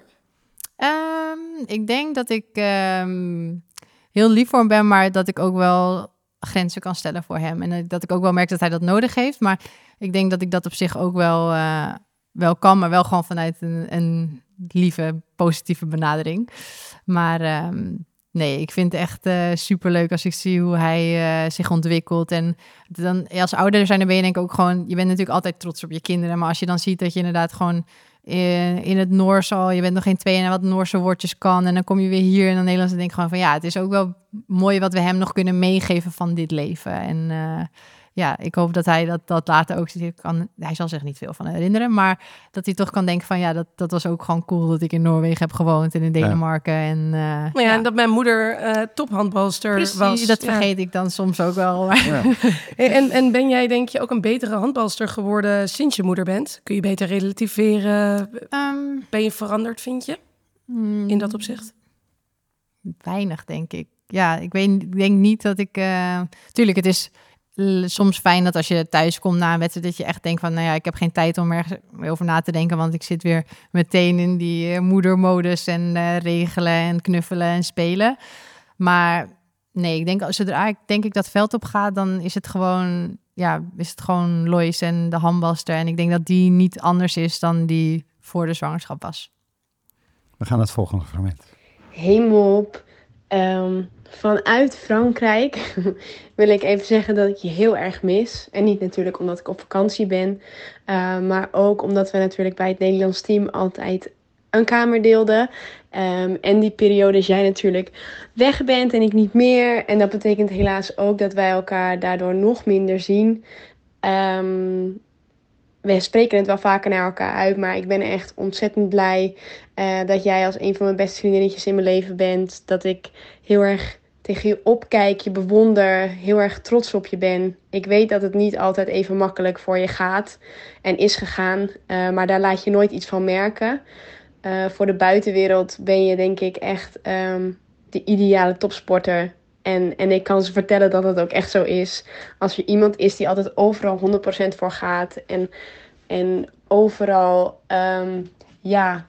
Um, ik denk dat ik um, heel lief voor hem ben, maar dat ik ook wel grenzen kan stellen voor hem. En dat ik ook wel merk dat hij dat nodig heeft. Maar ik denk dat ik dat op zich ook wel, uh, wel kan, maar wel gewoon vanuit een... een lieve, positieve benadering. Maar um, nee, ik vind het echt uh, superleuk als ik zie hoe hij uh, zich ontwikkelt. En dan, ja, als ouder zijn, dan ben je denk ik ook gewoon... Je bent natuurlijk altijd trots op je kinderen. Maar als je dan ziet dat je inderdaad gewoon in, in het Noors al... Je bent nog geen twee en wat Noorse woordjes kan. En dan kom je weer hier in het Nederlands en denk ik gewoon van... Ja, het is ook wel mooi wat we hem nog kunnen meegeven van dit leven. En... Uh, Ja, ik hoop dat hij dat, dat later ook kan. Hij zal zich niet veel van herinneren, maar dat hij toch kan denken van ja, dat, dat was ook gewoon cool dat ik in Noorwegen heb gewoond en in Denemarken. Ja. En, uh, maar ja, ja, en dat mijn moeder uh, tophandbalster Precies, was. Dat ja. vergeet ik dan soms ook wel. Maar. Ja. en, en ben jij denk je ook een betere handbalster geworden sinds je moeder bent? Kun je beter relativeren? Um, ben je veranderd, vind je? Hmm, in dat opzicht? Weinig, denk ik. Ja, ik, weet, ik denk niet dat ik... Uh, tuurlijk, het is... soms fijn dat als je thuis komt na een wedstrijd... dat je echt denkt van, nou ja, ik heb geen tijd om ergens over na te denken... want ik zit weer meteen in die uh, moedermodus en uh, regelen en knuffelen en spelen. Maar nee, ik denk, zodra ik denk ik dat veld op ga... dan is het gewoon, ja, is het gewoon Lois en de handbalster. En ik denk dat die niet anders is dan die voor de zwangerschap was. We gaan naar het volgende fragment. Hemop. Um, vanuit Frankrijk wil ik even zeggen dat ik je heel erg mis. En niet natuurlijk omdat ik op vakantie ben. Uh, maar ook omdat we natuurlijk bij het Nederlands team altijd een kamer deelden. Um, en die periode jij natuurlijk weg bent en ik niet meer. En dat betekent helaas ook dat wij elkaar daardoor nog minder zien. Um, We spreken het wel vaker naar elkaar uit, maar ik ben echt ontzettend blij uh, dat jij als een van mijn beste vriendinnetjes in mijn leven bent. Dat ik heel erg tegen je opkijk, je bewonder, heel erg trots op je ben. Ik weet dat het niet altijd even makkelijk voor je gaat en is gegaan, uh, maar daar laat je nooit iets van merken. Uh, voor de buitenwereld ben je denk ik echt um, de ideale topsporter. En, en ik kan ze vertellen dat het ook echt zo is. Als je iemand is die altijd overal honderd procent voor gaat. En, en overal um, ja,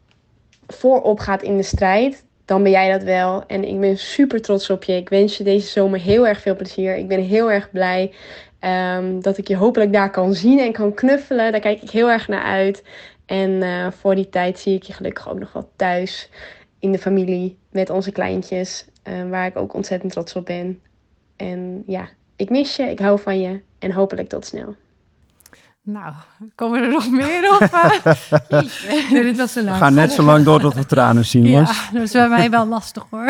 voorop gaat in de strijd. Dan ben jij dat wel. En ik ben super trots op je. Ik wens je deze zomer heel erg veel plezier. Ik ben heel erg blij um, dat ik je hopelijk daar kan zien en kan knuffelen. Daar kijk ik heel erg naar uit. En uh, voor die tijd zie ik je gelukkig ook nog wel thuis. In de familie. Met onze kleintjes. Uh, waar ik ook ontzettend trots op ben. En ja, ik mis je, ik hou van je en hopelijk tot snel. Nou, komen er nog meer op? nee, dit was te lang. We gaan net zo lang door tot we tranen zien, ja, Los. dat is bij mij wel lastig hoor.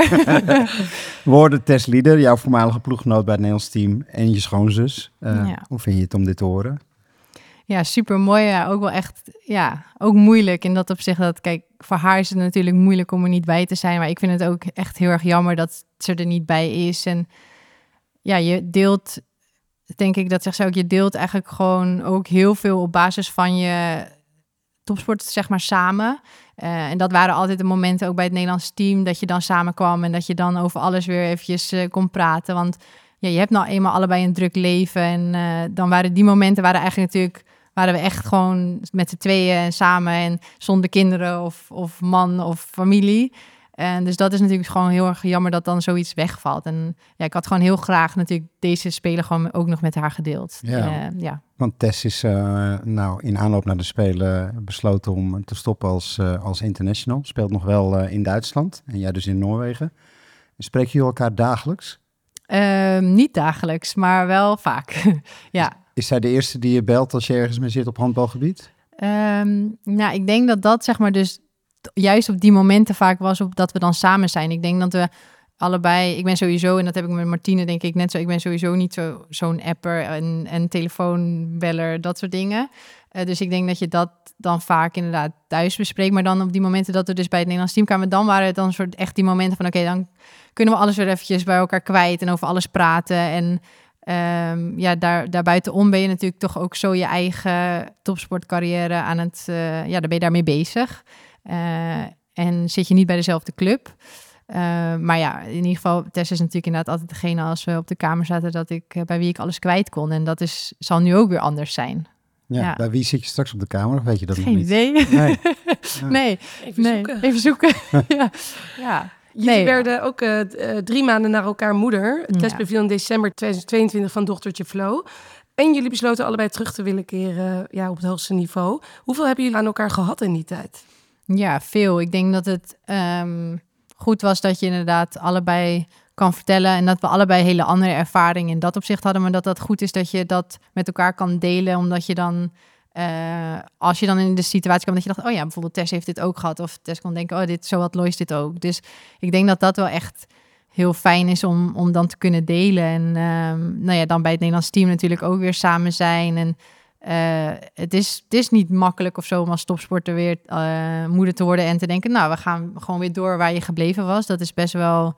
Woorden Tess Lieder, jouw voormalige ploeggenoot bij het Nederlands team en je schoonzus. Uh, ja. Hoe vind je het om dit te horen? Ja, super mooi. Ja, ook wel echt, ja, ook moeilijk in dat opzicht. Dat, kijk, voor haar is het natuurlijk moeilijk om er niet bij te zijn. Maar ik vind het ook echt heel erg jammer dat ze er niet bij is. En ja, je deelt, denk ik, dat zegt ze ook, je deelt eigenlijk gewoon ook heel veel op basis van je topsport, zeg maar, samen. Uh, en dat waren altijd de momenten ook bij het Nederlands team, dat je dan samenkwam en dat je dan over alles weer eventjes uh, kon praten. Want ja, je hebt nou eenmaal allebei een druk leven. En uh, dan waren die momenten waren eigenlijk natuurlijk, waren we echt gewoon met z'n tweeën en samen en zonder kinderen of, of man of familie. En dus dat is natuurlijk gewoon heel erg jammer dat dan zoiets wegvalt. En ja, ik had gewoon heel graag natuurlijk deze Spelen gewoon ook nog met haar gedeeld. Ja, uh, ja. Want Tess is uh, nou in aanloop naar de Spelen besloten om te stoppen als, uh, als international. Speelt nog wel uh, in Duitsland en jij dus in Noorwegen. Spreken jullie elkaar dagelijks? Uh, niet dagelijks, maar wel vaak. ja. Is, is zij de eerste die je belt als je ergens mee zit op handbalgebied? Um, nou, ik denk dat dat zeg maar dus juist op die momenten vaak was op dat we dan samen zijn. Ik denk dat we allebei, ik ben sowieso, en dat heb ik met Martine denk ik net zo, ik ben sowieso niet zo, zo'n apper en, en telefoonbeller, dat soort dingen. Uh, dus ik denk dat je dat dan vaak inderdaad thuis bespreekt. Maar dan op die momenten dat we dus bij het Nederlands team kwamen, dan waren het dan soort echt die momenten van oké, okay, dan kunnen we alles weer eventjes bij elkaar kwijt en over alles praten. En um, ja, daar, daarbuitenom ben je natuurlijk toch ook zo je eigen topsportcarrière aan het, uh, ja, daar ben je daarmee bezig. Uh, en zit je niet bij dezelfde club. Uh, maar ja, in ieder geval, Tess is natuurlijk inderdaad altijd degene als we op de kamer zaten, dat ik, uh, bij wie ik alles kwijt kon. En dat is, zal nu ook weer anders zijn. Ja, ja. Bij wie zit je straks op de kamer? Of weet je dat Geen nog niet? idee. Nee. Ja. nee. Even nee. zoeken. Even zoeken. ja. ja. Jullie nee. werden ook uh, drie maanden naar elkaar moeder. Ja. Tess beviel in december tweeduizend tweeëntwintig van dochtertje Flo. En jullie besloten allebei terug te willen keren ja, op het hoogste niveau. Hoeveel hebben jullie aan elkaar gehad in die tijd? Ja, veel. Ik denk dat het um, goed was dat je inderdaad allebei kan vertellen en dat we allebei hele andere ervaringen in dat opzicht hadden, maar dat dat goed is dat je dat met elkaar kan delen, omdat je dan, uh, als je dan in de situatie kwam dat je dacht, oh ja, bijvoorbeeld Tess heeft dit ook gehad, of Tess kon denken, oh, dit, zo had Lois dit ook. Dus ik denk dat dat wel echt heel fijn is om, om dan te kunnen delen. En um, nou ja, dan bij het Nederlands team natuurlijk ook weer samen zijn. En uh, het, is, het is niet makkelijk of zo om als topsporter weer uh, moeder te worden en te denken, nou, we gaan gewoon weer door waar je gebleven was. Dat is best wel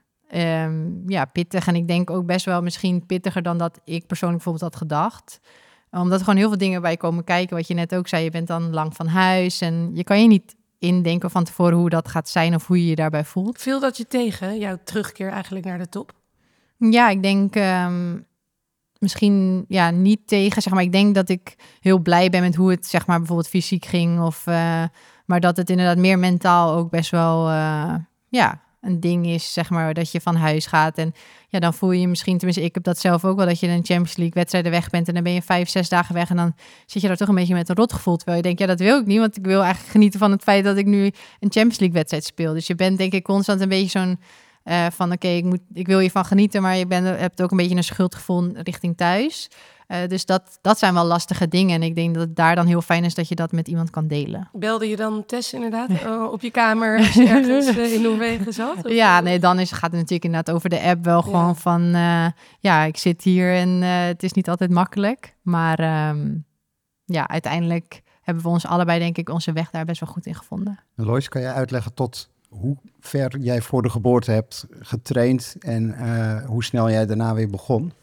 um, ja, pittig. En ik denk ook best wel misschien pittiger dan dat ik persoonlijk bijvoorbeeld had gedacht. Omdat er gewoon heel veel dingen bij komen kijken. Wat je net ook zei, je bent dan lang van huis en je kan je niet indenken van tevoren hoe dat gaat zijn of hoe je je daarbij voelt. Viel dat je tegen, jouw terugkeer eigenlijk naar de top? Ja, ik denk um, misschien ja, niet tegen, zeg maar. Ik denk dat ik heel blij ben met hoe het, zeg maar, bijvoorbeeld fysiek ging. Of, uh, maar dat het inderdaad meer mentaal ook best wel uh, ja, een ding is, zeg maar, dat je van huis gaat. En ja, dan voel je je misschien, tenminste, ik heb dat zelf ook wel, dat je in een Champions League wedstrijden weg bent en dan ben je vijf, zes dagen weg en dan zit je daar toch een beetje met een rotgevoel. Terwijl je denkt, ja, dat wil ik niet, want ik wil eigenlijk genieten van het feit dat ik nu een Champions League wedstrijd speel. Dus je bent denk ik constant een beetje zo'n uh, van, oké, okay, ik moet, ik wil hiervan genieten, maar je bent, hebt ook een beetje een schuldgevoel richting thuis. Uh, dus dat, dat zijn wel lastige dingen. En ik denk dat het daar dan heel fijn is dat je dat met iemand kan delen. Belde je dan Tess inderdaad uh, op je kamer als je ergens uh, in Noorwegen zat? Of? Ja, nee, dan is, gaat het natuurlijk inderdaad over de app wel gewoon ja. van... Uh, ja, ik zit hier en uh, het is niet altijd makkelijk. Maar um, ja, uiteindelijk hebben we ons allebei, denk ik, onze weg daar best wel goed in gevonden. Lois, kan jij uitleggen tot hoe ver jij voor de geboorte hebt getraind en uh, hoe snel jij daarna weer begon?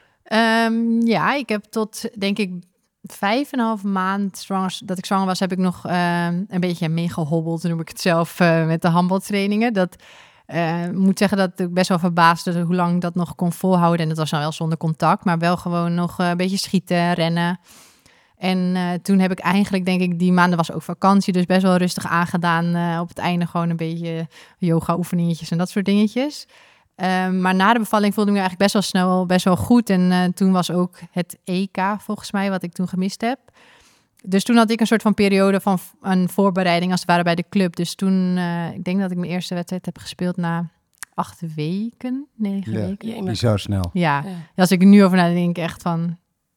Um, ja, ik heb tot, denk ik, vijf en een half maand zwanger, dat ik zwanger was, heb ik nog uh, een beetje meegehobbeld, noem ik het zelf, uh, met de handbaltrainingen. Dat uh, moet zeggen dat ik best wel verbaasde hoe lang ik dat nog kon volhouden. En dat was dan wel zonder contact, maar wel gewoon nog uh, een beetje schieten, rennen. En uh, toen heb ik eigenlijk, denk ik, die maanden was ook vakantie, dus best wel rustig aangedaan. Uh, op het einde gewoon een beetje yoga-oefeningetjes en dat soort dingetjes. Uh, maar na de bevalling voelde ik me eigenlijk best wel snel, best wel goed. En uh, toen was ook het E K, volgens mij, wat ik toen gemist heb. Dus toen had ik een soort van periode van een voorbereiding, als het ware, bij de club. Dus toen, uh, ik denk dat ik mijn eerste wedstrijd heb gespeeld na acht weken, negen ja, weken. Ja, zo snel. Ja. ja, als ik er nu over nadenk, denk ik echt van,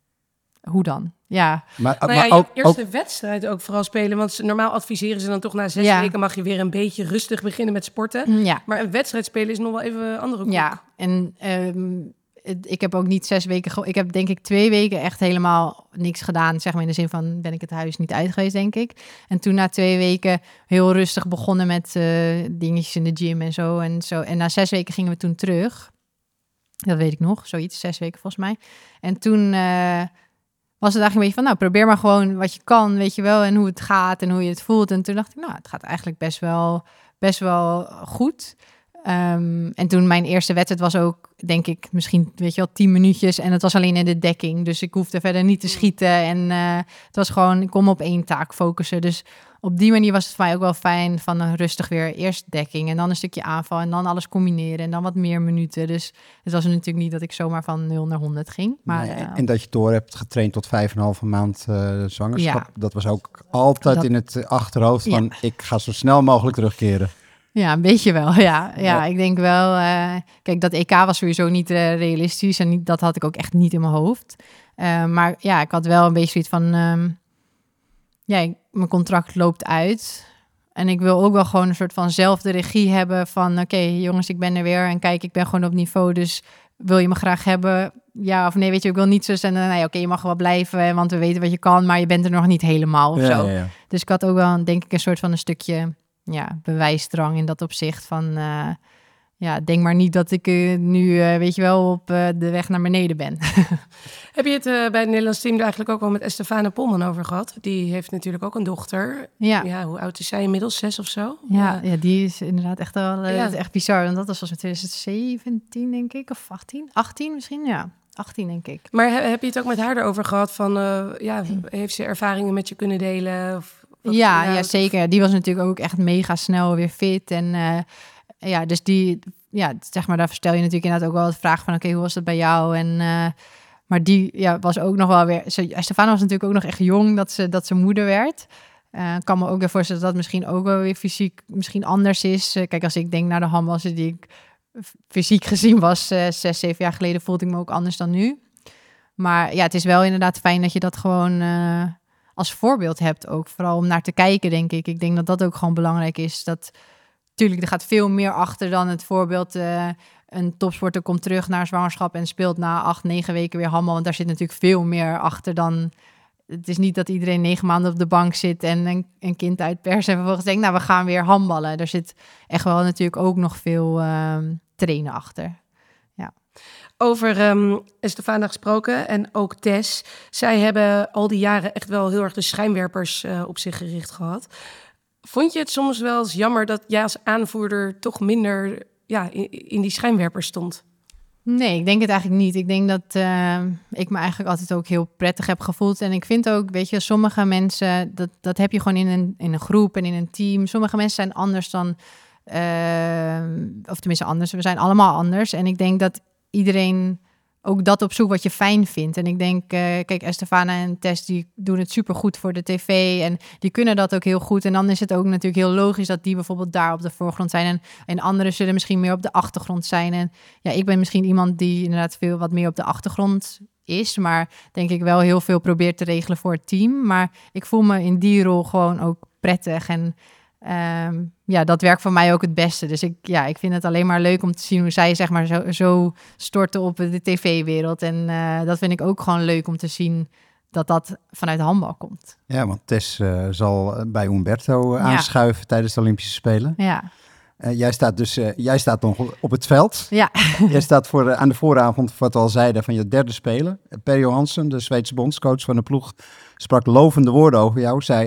hoe dan? Ja. Maar, nou maar ja, ook, je eerste ook... wedstrijd ook vooral spelen. Want normaal adviseren ze dan toch na zes ja. weken mag je weer een beetje rustig beginnen met sporten. Ja. Maar een wedstrijd spelen is nog wel even een andere koek. Ja, en um, ik heb ook niet zes weken... Ge- ik heb denk ik twee weken echt helemaal niks gedaan. Zeg maar in de zin van, ben ik het huis niet uit geweest, denk ik. En toen na twee weken heel rustig begonnen met uh, dingetjes in de gym en zo, en zo. En na zes weken gingen we toen terug. Dat weet ik nog, zoiets. Zes weken volgens mij. En toen... Uh, was het eigenlijk een beetje van, nou, probeer maar gewoon wat je kan, weet je wel, en hoe het gaat en hoe je het voelt. En toen dacht ik, nou, het gaat eigenlijk best wel, best wel goed. Um, en toen mijn eerste wedstrijd was ook, denk ik, misschien, weet je wel, tien minuutjes. En het was alleen in de dekking, dus ik hoefde verder niet te schieten. En uh, het was gewoon, ik kon me op één taak focussen. Dus op die manier was het voor mij ook wel fijn van uh, rustig weer eerst dekking en dan een stukje aanval en dan alles combineren en dan wat meer minuten. Dus het was natuurlijk niet dat ik zomaar van nul naar honderd ging. Maar, nee, uh, en dat je door hebt getraind tot vijf en een halve maand uh, zwangerschap. Ja, dat was ook altijd dat, in het uh, achterhoofd van, ja, ik ga zo snel mogelijk terugkeren. Ja, een beetje wel. Ja, ja, ja. Ik denk wel. Uh, kijk, dat E K was sowieso niet uh, realistisch en niet, dat had ik ook echt niet in mijn hoofd. Uh, maar ja, ik had wel een beetje zoiets van, um, ja, ik, mijn contract loopt uit en ik wil ook wel gewoon een soort van zelf de regie hebben van, oké, okay, jongens, ik ben er weer en kijk, ik ben gewoon op niveau, dus wil je me graag hebben? Ja of nee, weet je, ik wil niet zo zijn. Nee, oké, okay, je mag wel blijven, want we weten wat je kan, maar je bent er nog niet helemaal of ja, zo. Ja, ja. Dus ik had ook wel, denk ik, een soort van een stukje, ja, bewijsdrang in dat opzicht van, uh, ja, denk maar niet dat ik uh, nu, uh, weet je wel, op uh, de weg naar beneden ben. Heb je het uh, bij het Nederlands team er eigenlijk ook wel met Estefane Polman over gehad? Die heeft natuurlijk ook een dochter. Ja. Ja, hoe oud is zij inmiddels? Zes of zo? Ja, ja. ja die is inderdaad echt wel, uh, ja. echt bizar. Want dat was in twintig zeventien, denk ik, of achttien? achttien misschien, ja. achttien, denk ik. Maar he, heb je het ook met haar erover gehad van, uh, ja, heeft ze ervaringen met je kunnen delen? Of ja, ja, zeker. Die was natuurlijk ook echt mega snel weer fit. En uh, ja, dus die, ja, zeg maar, daar stel je natuurlijk inderdaad ook wel de vraag van, oké, okay, hoe was dat bij jou? En, uh, maar die, ja, was ook nog wel weer, Estefane was natuurlijk ook nog echt jong dat ze, dat ze moeder werd. Uh, kan me ook weer voorstellen dat dat misschien ook wel weer fysiek misschien anders is. Uh, kijk, als ik denk naar de handballen die ik fysiek gezien was uh, zes, zeven jaar geleden, voelde ik me ook anders dan nu. Maar ja, het is wel inderdaad fijn dat je dat gewoon uh, als voorbeeld hebt ook. Vooral om naar te kijken, denk ik. Ik denk dat dat ook gewoon belangrijk is. Dat, tuurlijk, er gaat veel meer achter dan het voorbeeld. Uh, een topsporter komt terug naar zwangerschap en speelt na acht, negen weken weer handbal. Want daar zit natuurlijk veel meer achter dan... Het is niet dat iedereen negen maanden op de bank zit en een, een kind uitperst en vervolgens denkt, nou, we gaan weer handballen. Er zit echt wel natuurlijk ook nog veel uh, trainen achter. Ja. Over um, Estefana gesproken en ook Tess. Zij hebben al die jaren echt wel heel erg de schijnwerpers uh, op zich gericht gehad. Vond je het soms wel eens jammer dat jij als aanvoerder toch minder ja, in, in die schijnwerpers stond? Nee, ik denk het eigenlijk niet. Ik denk dat uh, ik me eigenlijk altijd ook heel prettig heb gevoeld. En ik vind ook, weet je, sommige mensen, dat, dat heb je gewoon in een, in een groep en in een team. Sommige mensen zijn anders dan, uh, of tenminste anders, we zijn allemaal anders. En ik denk dat iedereen ook dat op zoek wat je fijn vindt. En ik denk, uh, kijk, Estefana en Tess, die doen het supergoed voor de tv. En die kunnen dat ook heel goed. En dan is het ook natuurlijk heel logisch dat die bijvoorbeeld daar op de voorgrond zijn. En, en anderen zullen misschien meer op de achtergrond zijn. En ja, ik ben misschien iemand die inderdaad veel wat meer op de achtergrond is. Maar denk ik wel heel veel probeert te regelen voor het team. Maar ik voel me in die rol gewoon ook prettig. En Um, ja, dat werkt voor mij ook het beste. Dus ik, ja, ik vind het alleen maar leuk om te zien hoe zij zeg maar zo, zo storten op de tv-wereld. En uh, dat vind ik ook gewoon leuk om te zien dat dat vanuit de handbal komt. Ja, want Tess uh, zal bij Umberto uh, aanschuiven ja. tijdens de Olympische Spelen. Ja. Uh, jij staat dus uh, jij staat nog op het veld. Ja. Jij staat voor, uh, aan de vooravond, wat we al zeiden, van je derde Spelen. Per Johansson, de Zweedse bondscoach van de ploeg, sprak lovende woorden over jou. Zei: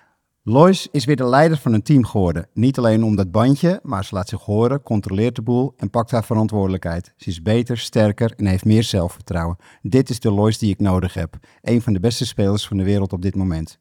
Lois is weer de leider van een team geworden. Niet alleen om dat bandje, maar ze laat zich horen, controleert de boel en pakt haar verantwoordelijkheid. Ze is beter, sterker en heeft meer zelfvertrouwen. Dit is de Lois die ik nodig heb. Een van de beste spelers van de wereld op dit moment.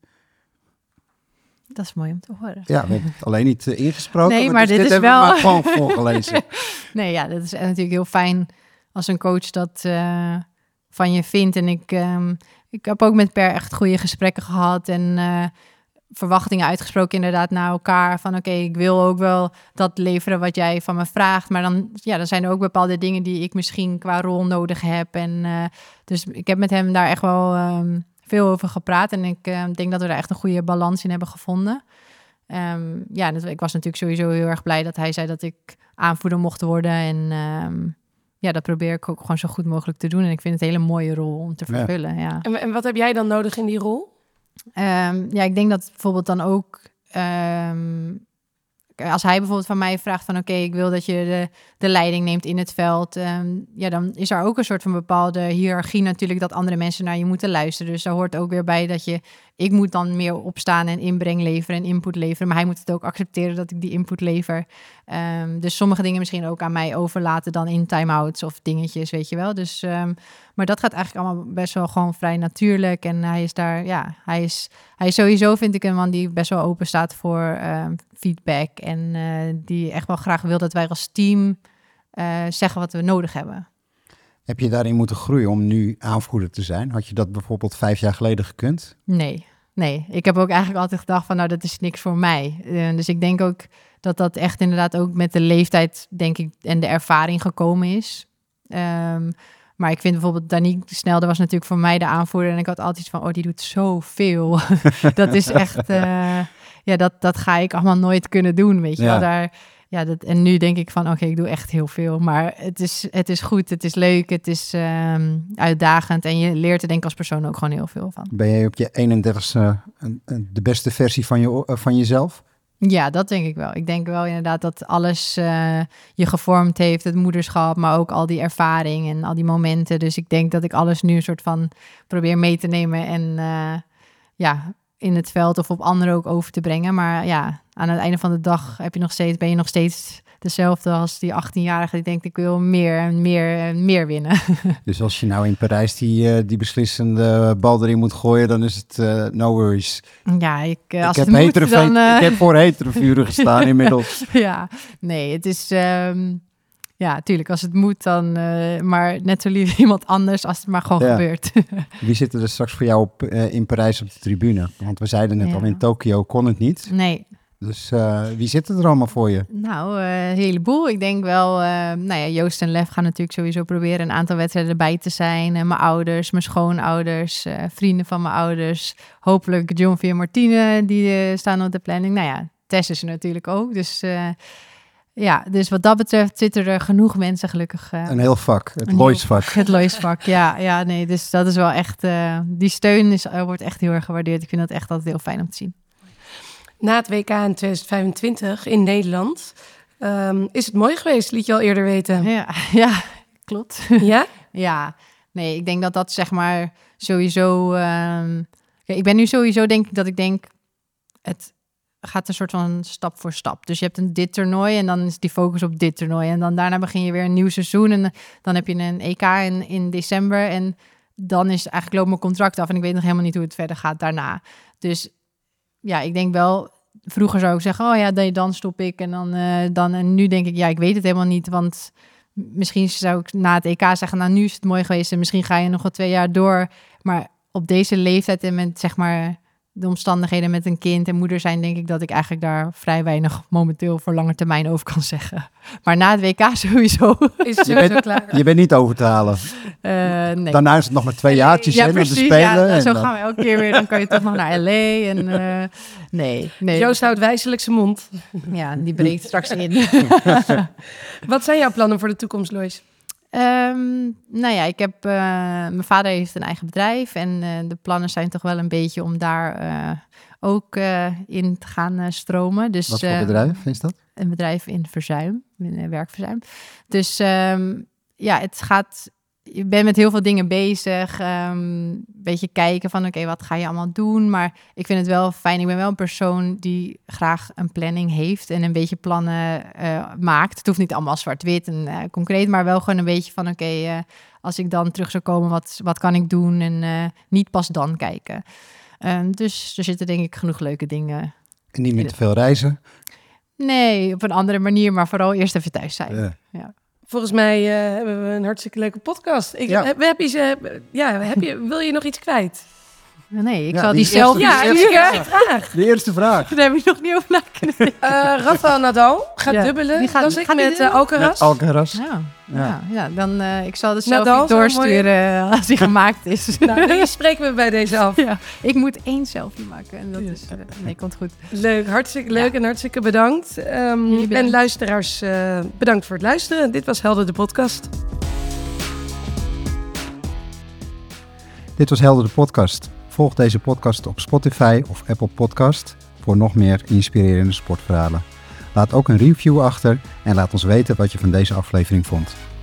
Dat is mooi om te horen. Ja, we hebben het alleen niet uh, ingesproken. Nee, maar dus dit, dit is wel... maar gewoon voorgelezen. Nee, ja, dat is natuurlijk heel fijn als een coach dat uh, van je vindt. En ik, um, ik heb ook met Per echt goede gesprekken gehad en... Uh, verwachtingen uitgesproken inderdaad naar elkaar. Van oké, okay, ik wil ook wel dat leveren wat jij van me vraagt. Maar dan, ja, dan zijn er ook bepaalde dingen die ik misschien qua rol nodig heb. En uh, dus ik heb met hem daar echt wel um, veel over gepraat. En ik uh, denk dat we daar echt een goede balans in hebben gevonden. Um, ja, dat, ik was natuurlijk sowieso heel erg blij dat hij zei dat ik aanvoerder mocht worden. En um, ja, dat probeer ik ook gewoon zo goed mogelijk te doen. En ik vind het een hele mooie rol om te vervullen. Ja. Ja. En, en wat heb jij dan nodig in die rol? Um, ja, ik denk dat bijvoorbeeld dan ook... Um, als hij bijvoorbeeld van mij vraagt van... oké, okay, ik wil dat je de, de leiding neemt in het veld... Um, ja, dan is er ook een soort van bepaalde hiërarchie natuurlijk... dat andere mensen naar je moeten luisteren. Dus daar hoort ook weer bij dat je... ik moet dan meer opstaan en inbreng leveren en input leveren... maar hij moet het ook accepteren dat ik die input lever. Um, dus sommige dingen misschien ook aan mij overlaten... dan in time-outs of dingetjes, weet je wel. Dus, um, maar dat gaat eigenlijk allemaal best wel gewoon vrij natuurlijk... en hij is daar, ja, hij is, hij is sowieso, vind ik, een man die best wel open staat voor um, feedback... en uh, die echt wel graag wil dat wij als team uh, zeggen wat we nodig hebben. Heb je daarin moeten groeien om nu aanvoerder te zijn? Had je dat bijvoorbeeld vijf jaar geleden gekund? Nee, nee. Ik heb ook eigenlijk altijd gedacht van, nou, dat is niks voor mij. Uh, dus ik denk ook dat dat echt inderdaad ook met de leeftijd, denk ik, en de ervaring gekomen is. Um, maar ik vind bijvoorbeeld Danique Snelder was natuurlijk voor mij de aanvoerder. En ik had altijd van, oh, die doet zoveel. Dat is echt, uh, ja, dat, dat ga ik allemaal nooit kunnen doen, weet je ja. wel. Daar... Ja, dat, en nu denk ik van, oké, okay, ik doe echt heel veel. Maar het is, het is goed, het is leuk, het is um, uitdagend. En je leert er denk ik als persoon ook gewoon heel veel van. Ben jij op je eenendertigste de beste versie van, je, van jezelf? Ja, dat denk ik wel. Ik denk wel inderdaad dat alles uh, je gevormd heeft. Het moederschap, maar ook al die ervaring en al die momenten. Dus ik denk dat ik alles nu een soort van probeer mee te nemen. En uh, ja... in het veld of op anderen ook over te brengen. Maar ja, aan het einde van de dag heb je nog steeds, ben je nog steeds dezelfde als die achttienjarige die denkt, ik wil meer en meer en meer winnen. Dus als je nou in Parijs die, uh, die beslissende bal erin moet gooien, dan is het uh, no worries. Ja, ik, uh, als ik, het heb moet, dan, uh... ik heb voor heterovuren gestaan inmiddels. Ja, nee, het is... Um... Ja, tuurlijk, als het moet dan, uh, maar net zo lief iemand anders als het maar gewoon ja. gebeurt. Wie zitten er straks voor jou op, uh, in Parijs op de tribune? Want we zeiden net ja. al, in Tokio kon het niet. Nee. Dus uh, wie zit er allemaal voor je? Nou, uh, een heleboel. Ik denk wel, uh, nou ja, Joost en Lef gaan natuurlijk sowieso proberen een aantal wedstrijden erbij te zijn. Uh, mijn ouders, mijn schoonouders, uh, vrienden van mijn ouders. Hopelijk John Vier Martine, die uh, staan op de planning. Nou ja, Tess is er natuurlijk ook, dus... Uh, Ja, dus wat dat betreft zitten er genoeg mensen gelukkig. Uh, een heel vak, het Lois-vak. Het Lois-vak, ja, ja, nee, dus dat is wel echt, uh, die steun is, uh, wordt echt heel erg gewaardeerd. Ik vind dat echt altijd heel fijn om te zien. Na het W K in twintig vijfentwintig in Nederland um, is het mooi geweest, liet je al eerder weten. Ja, ja klopt. Ja? Ja, nee, ik denk dat dat zeg maar sowieso... Um, kijk, ik ben nu sowieso denk ik dat ik denk, het... gaat een soort van stap voor stap. Dus je hebt een dit toernooi en dan is die focus op dit toernooi. En dan daarna begin je weer een nieuw seizoen. En dan heb je een E K in, in december. En dan is eigenlijk loopt mijn contract af. En ik weet nog helemaal niet hoe het verder gaat daarna. Dus ja, ik denk wel... Vroeger zou ik zeggen, oh ja, dan stop ik. En dan, uh, dan en nu denk ik, ja, ik weet het helemaal niet. Want misschien zou ik na het E K zeggen, nou, nu is het mooi geweest. En misschien ga je nog wel twee jaar door. Maar op deze leeftijd en met zeg maar... de omstandigheden met een kind en moeder zijn, denk ik dat ik eigenlijk daar vrij weinig momenteel voor lange termijn over kan zeggen. Maar na het W K sowieso. Is het sowieso klaar? Je bent niet over te halen. Uh, nee. Daarna is het nog maar twee jaartjes ja, om te spelen. Ja, en zo dan... gaan we elke keer weer. Dan kan je toch nog naar L A. En, uh, nee, nee. Joost houdt wijselijk zijn mond. Ja, die breekt straks in. Wat zijn jouw plannen voor de toekomst, Lois? Um, nou ja, ik heb... Uh, mijn vader heeft een eigen bedrijf en uh, de plannen zijn toch wel een beetje om daar uh, ook uh, in te gaan uh, stromen. Dus, wat voor bedrijf uh, is dat? Een bedrijf in verzuim, in uh, werkverzuim. Dus um, ja, het gaat... Ik ben met heel veel dingen bezig. Een um, beetje kijken van, oké, okay, wat ga je allemaal doen? Maar ik vind het wel fijn. Ik ben wel een persoon die graag een planning heeft en een beetje plannen uh, maakt. Het hoeft niet allemaal zwart-wit en uh, concreet, maar wel gewoon een beetje van, oké, okay, uh, als ik dan terug zou komen, wat, wat kan ik doen? En uh, niet pas dan kijken. Um, dus er zitten denk ik genoeg leuke dingen. En niet meer te veel reizen? Nee, op een andere manier, maar vooral eerst even thuis zijn. Ja. Ja. Volgens mij uh, hebben we een hartstikke leuke podcast. Ik, ja. heb, heb je, uh, ja, heb je, wil je nog iets kwijt? Nee, ik ja, zal die, die zelf... Ja, die eerste vraag. De eerste vraag. Daar heb ik nog niet over na kunnen denken. Uh, Rafael Nadal gaat ja. dubbelen. Die gaat, dat is ik met uh, Alcaraz. Met Alcaraz. Ja, ja. ja. ja dan uh, ik zal de selfie doorsturen mooi... als die gemaakt is. Nou, die spreken we bij deze af. Ja, ik moet één selfie maken en dat is... Uh, nee, komt goed. Leuk, hartstikke leuk ja. en hartstikke bedankt. Um, bedankt. En luisteraars, uh, bedankt voor het luisteren. Dit was Helder de podcast. Dit was Helder de podcast. Volg deze podcast op Spotify of Apple Podcast voor nog meer inspirerende sportverhalen. Laat ook een review achter en laat ons weten wat je van deze aflevering vond.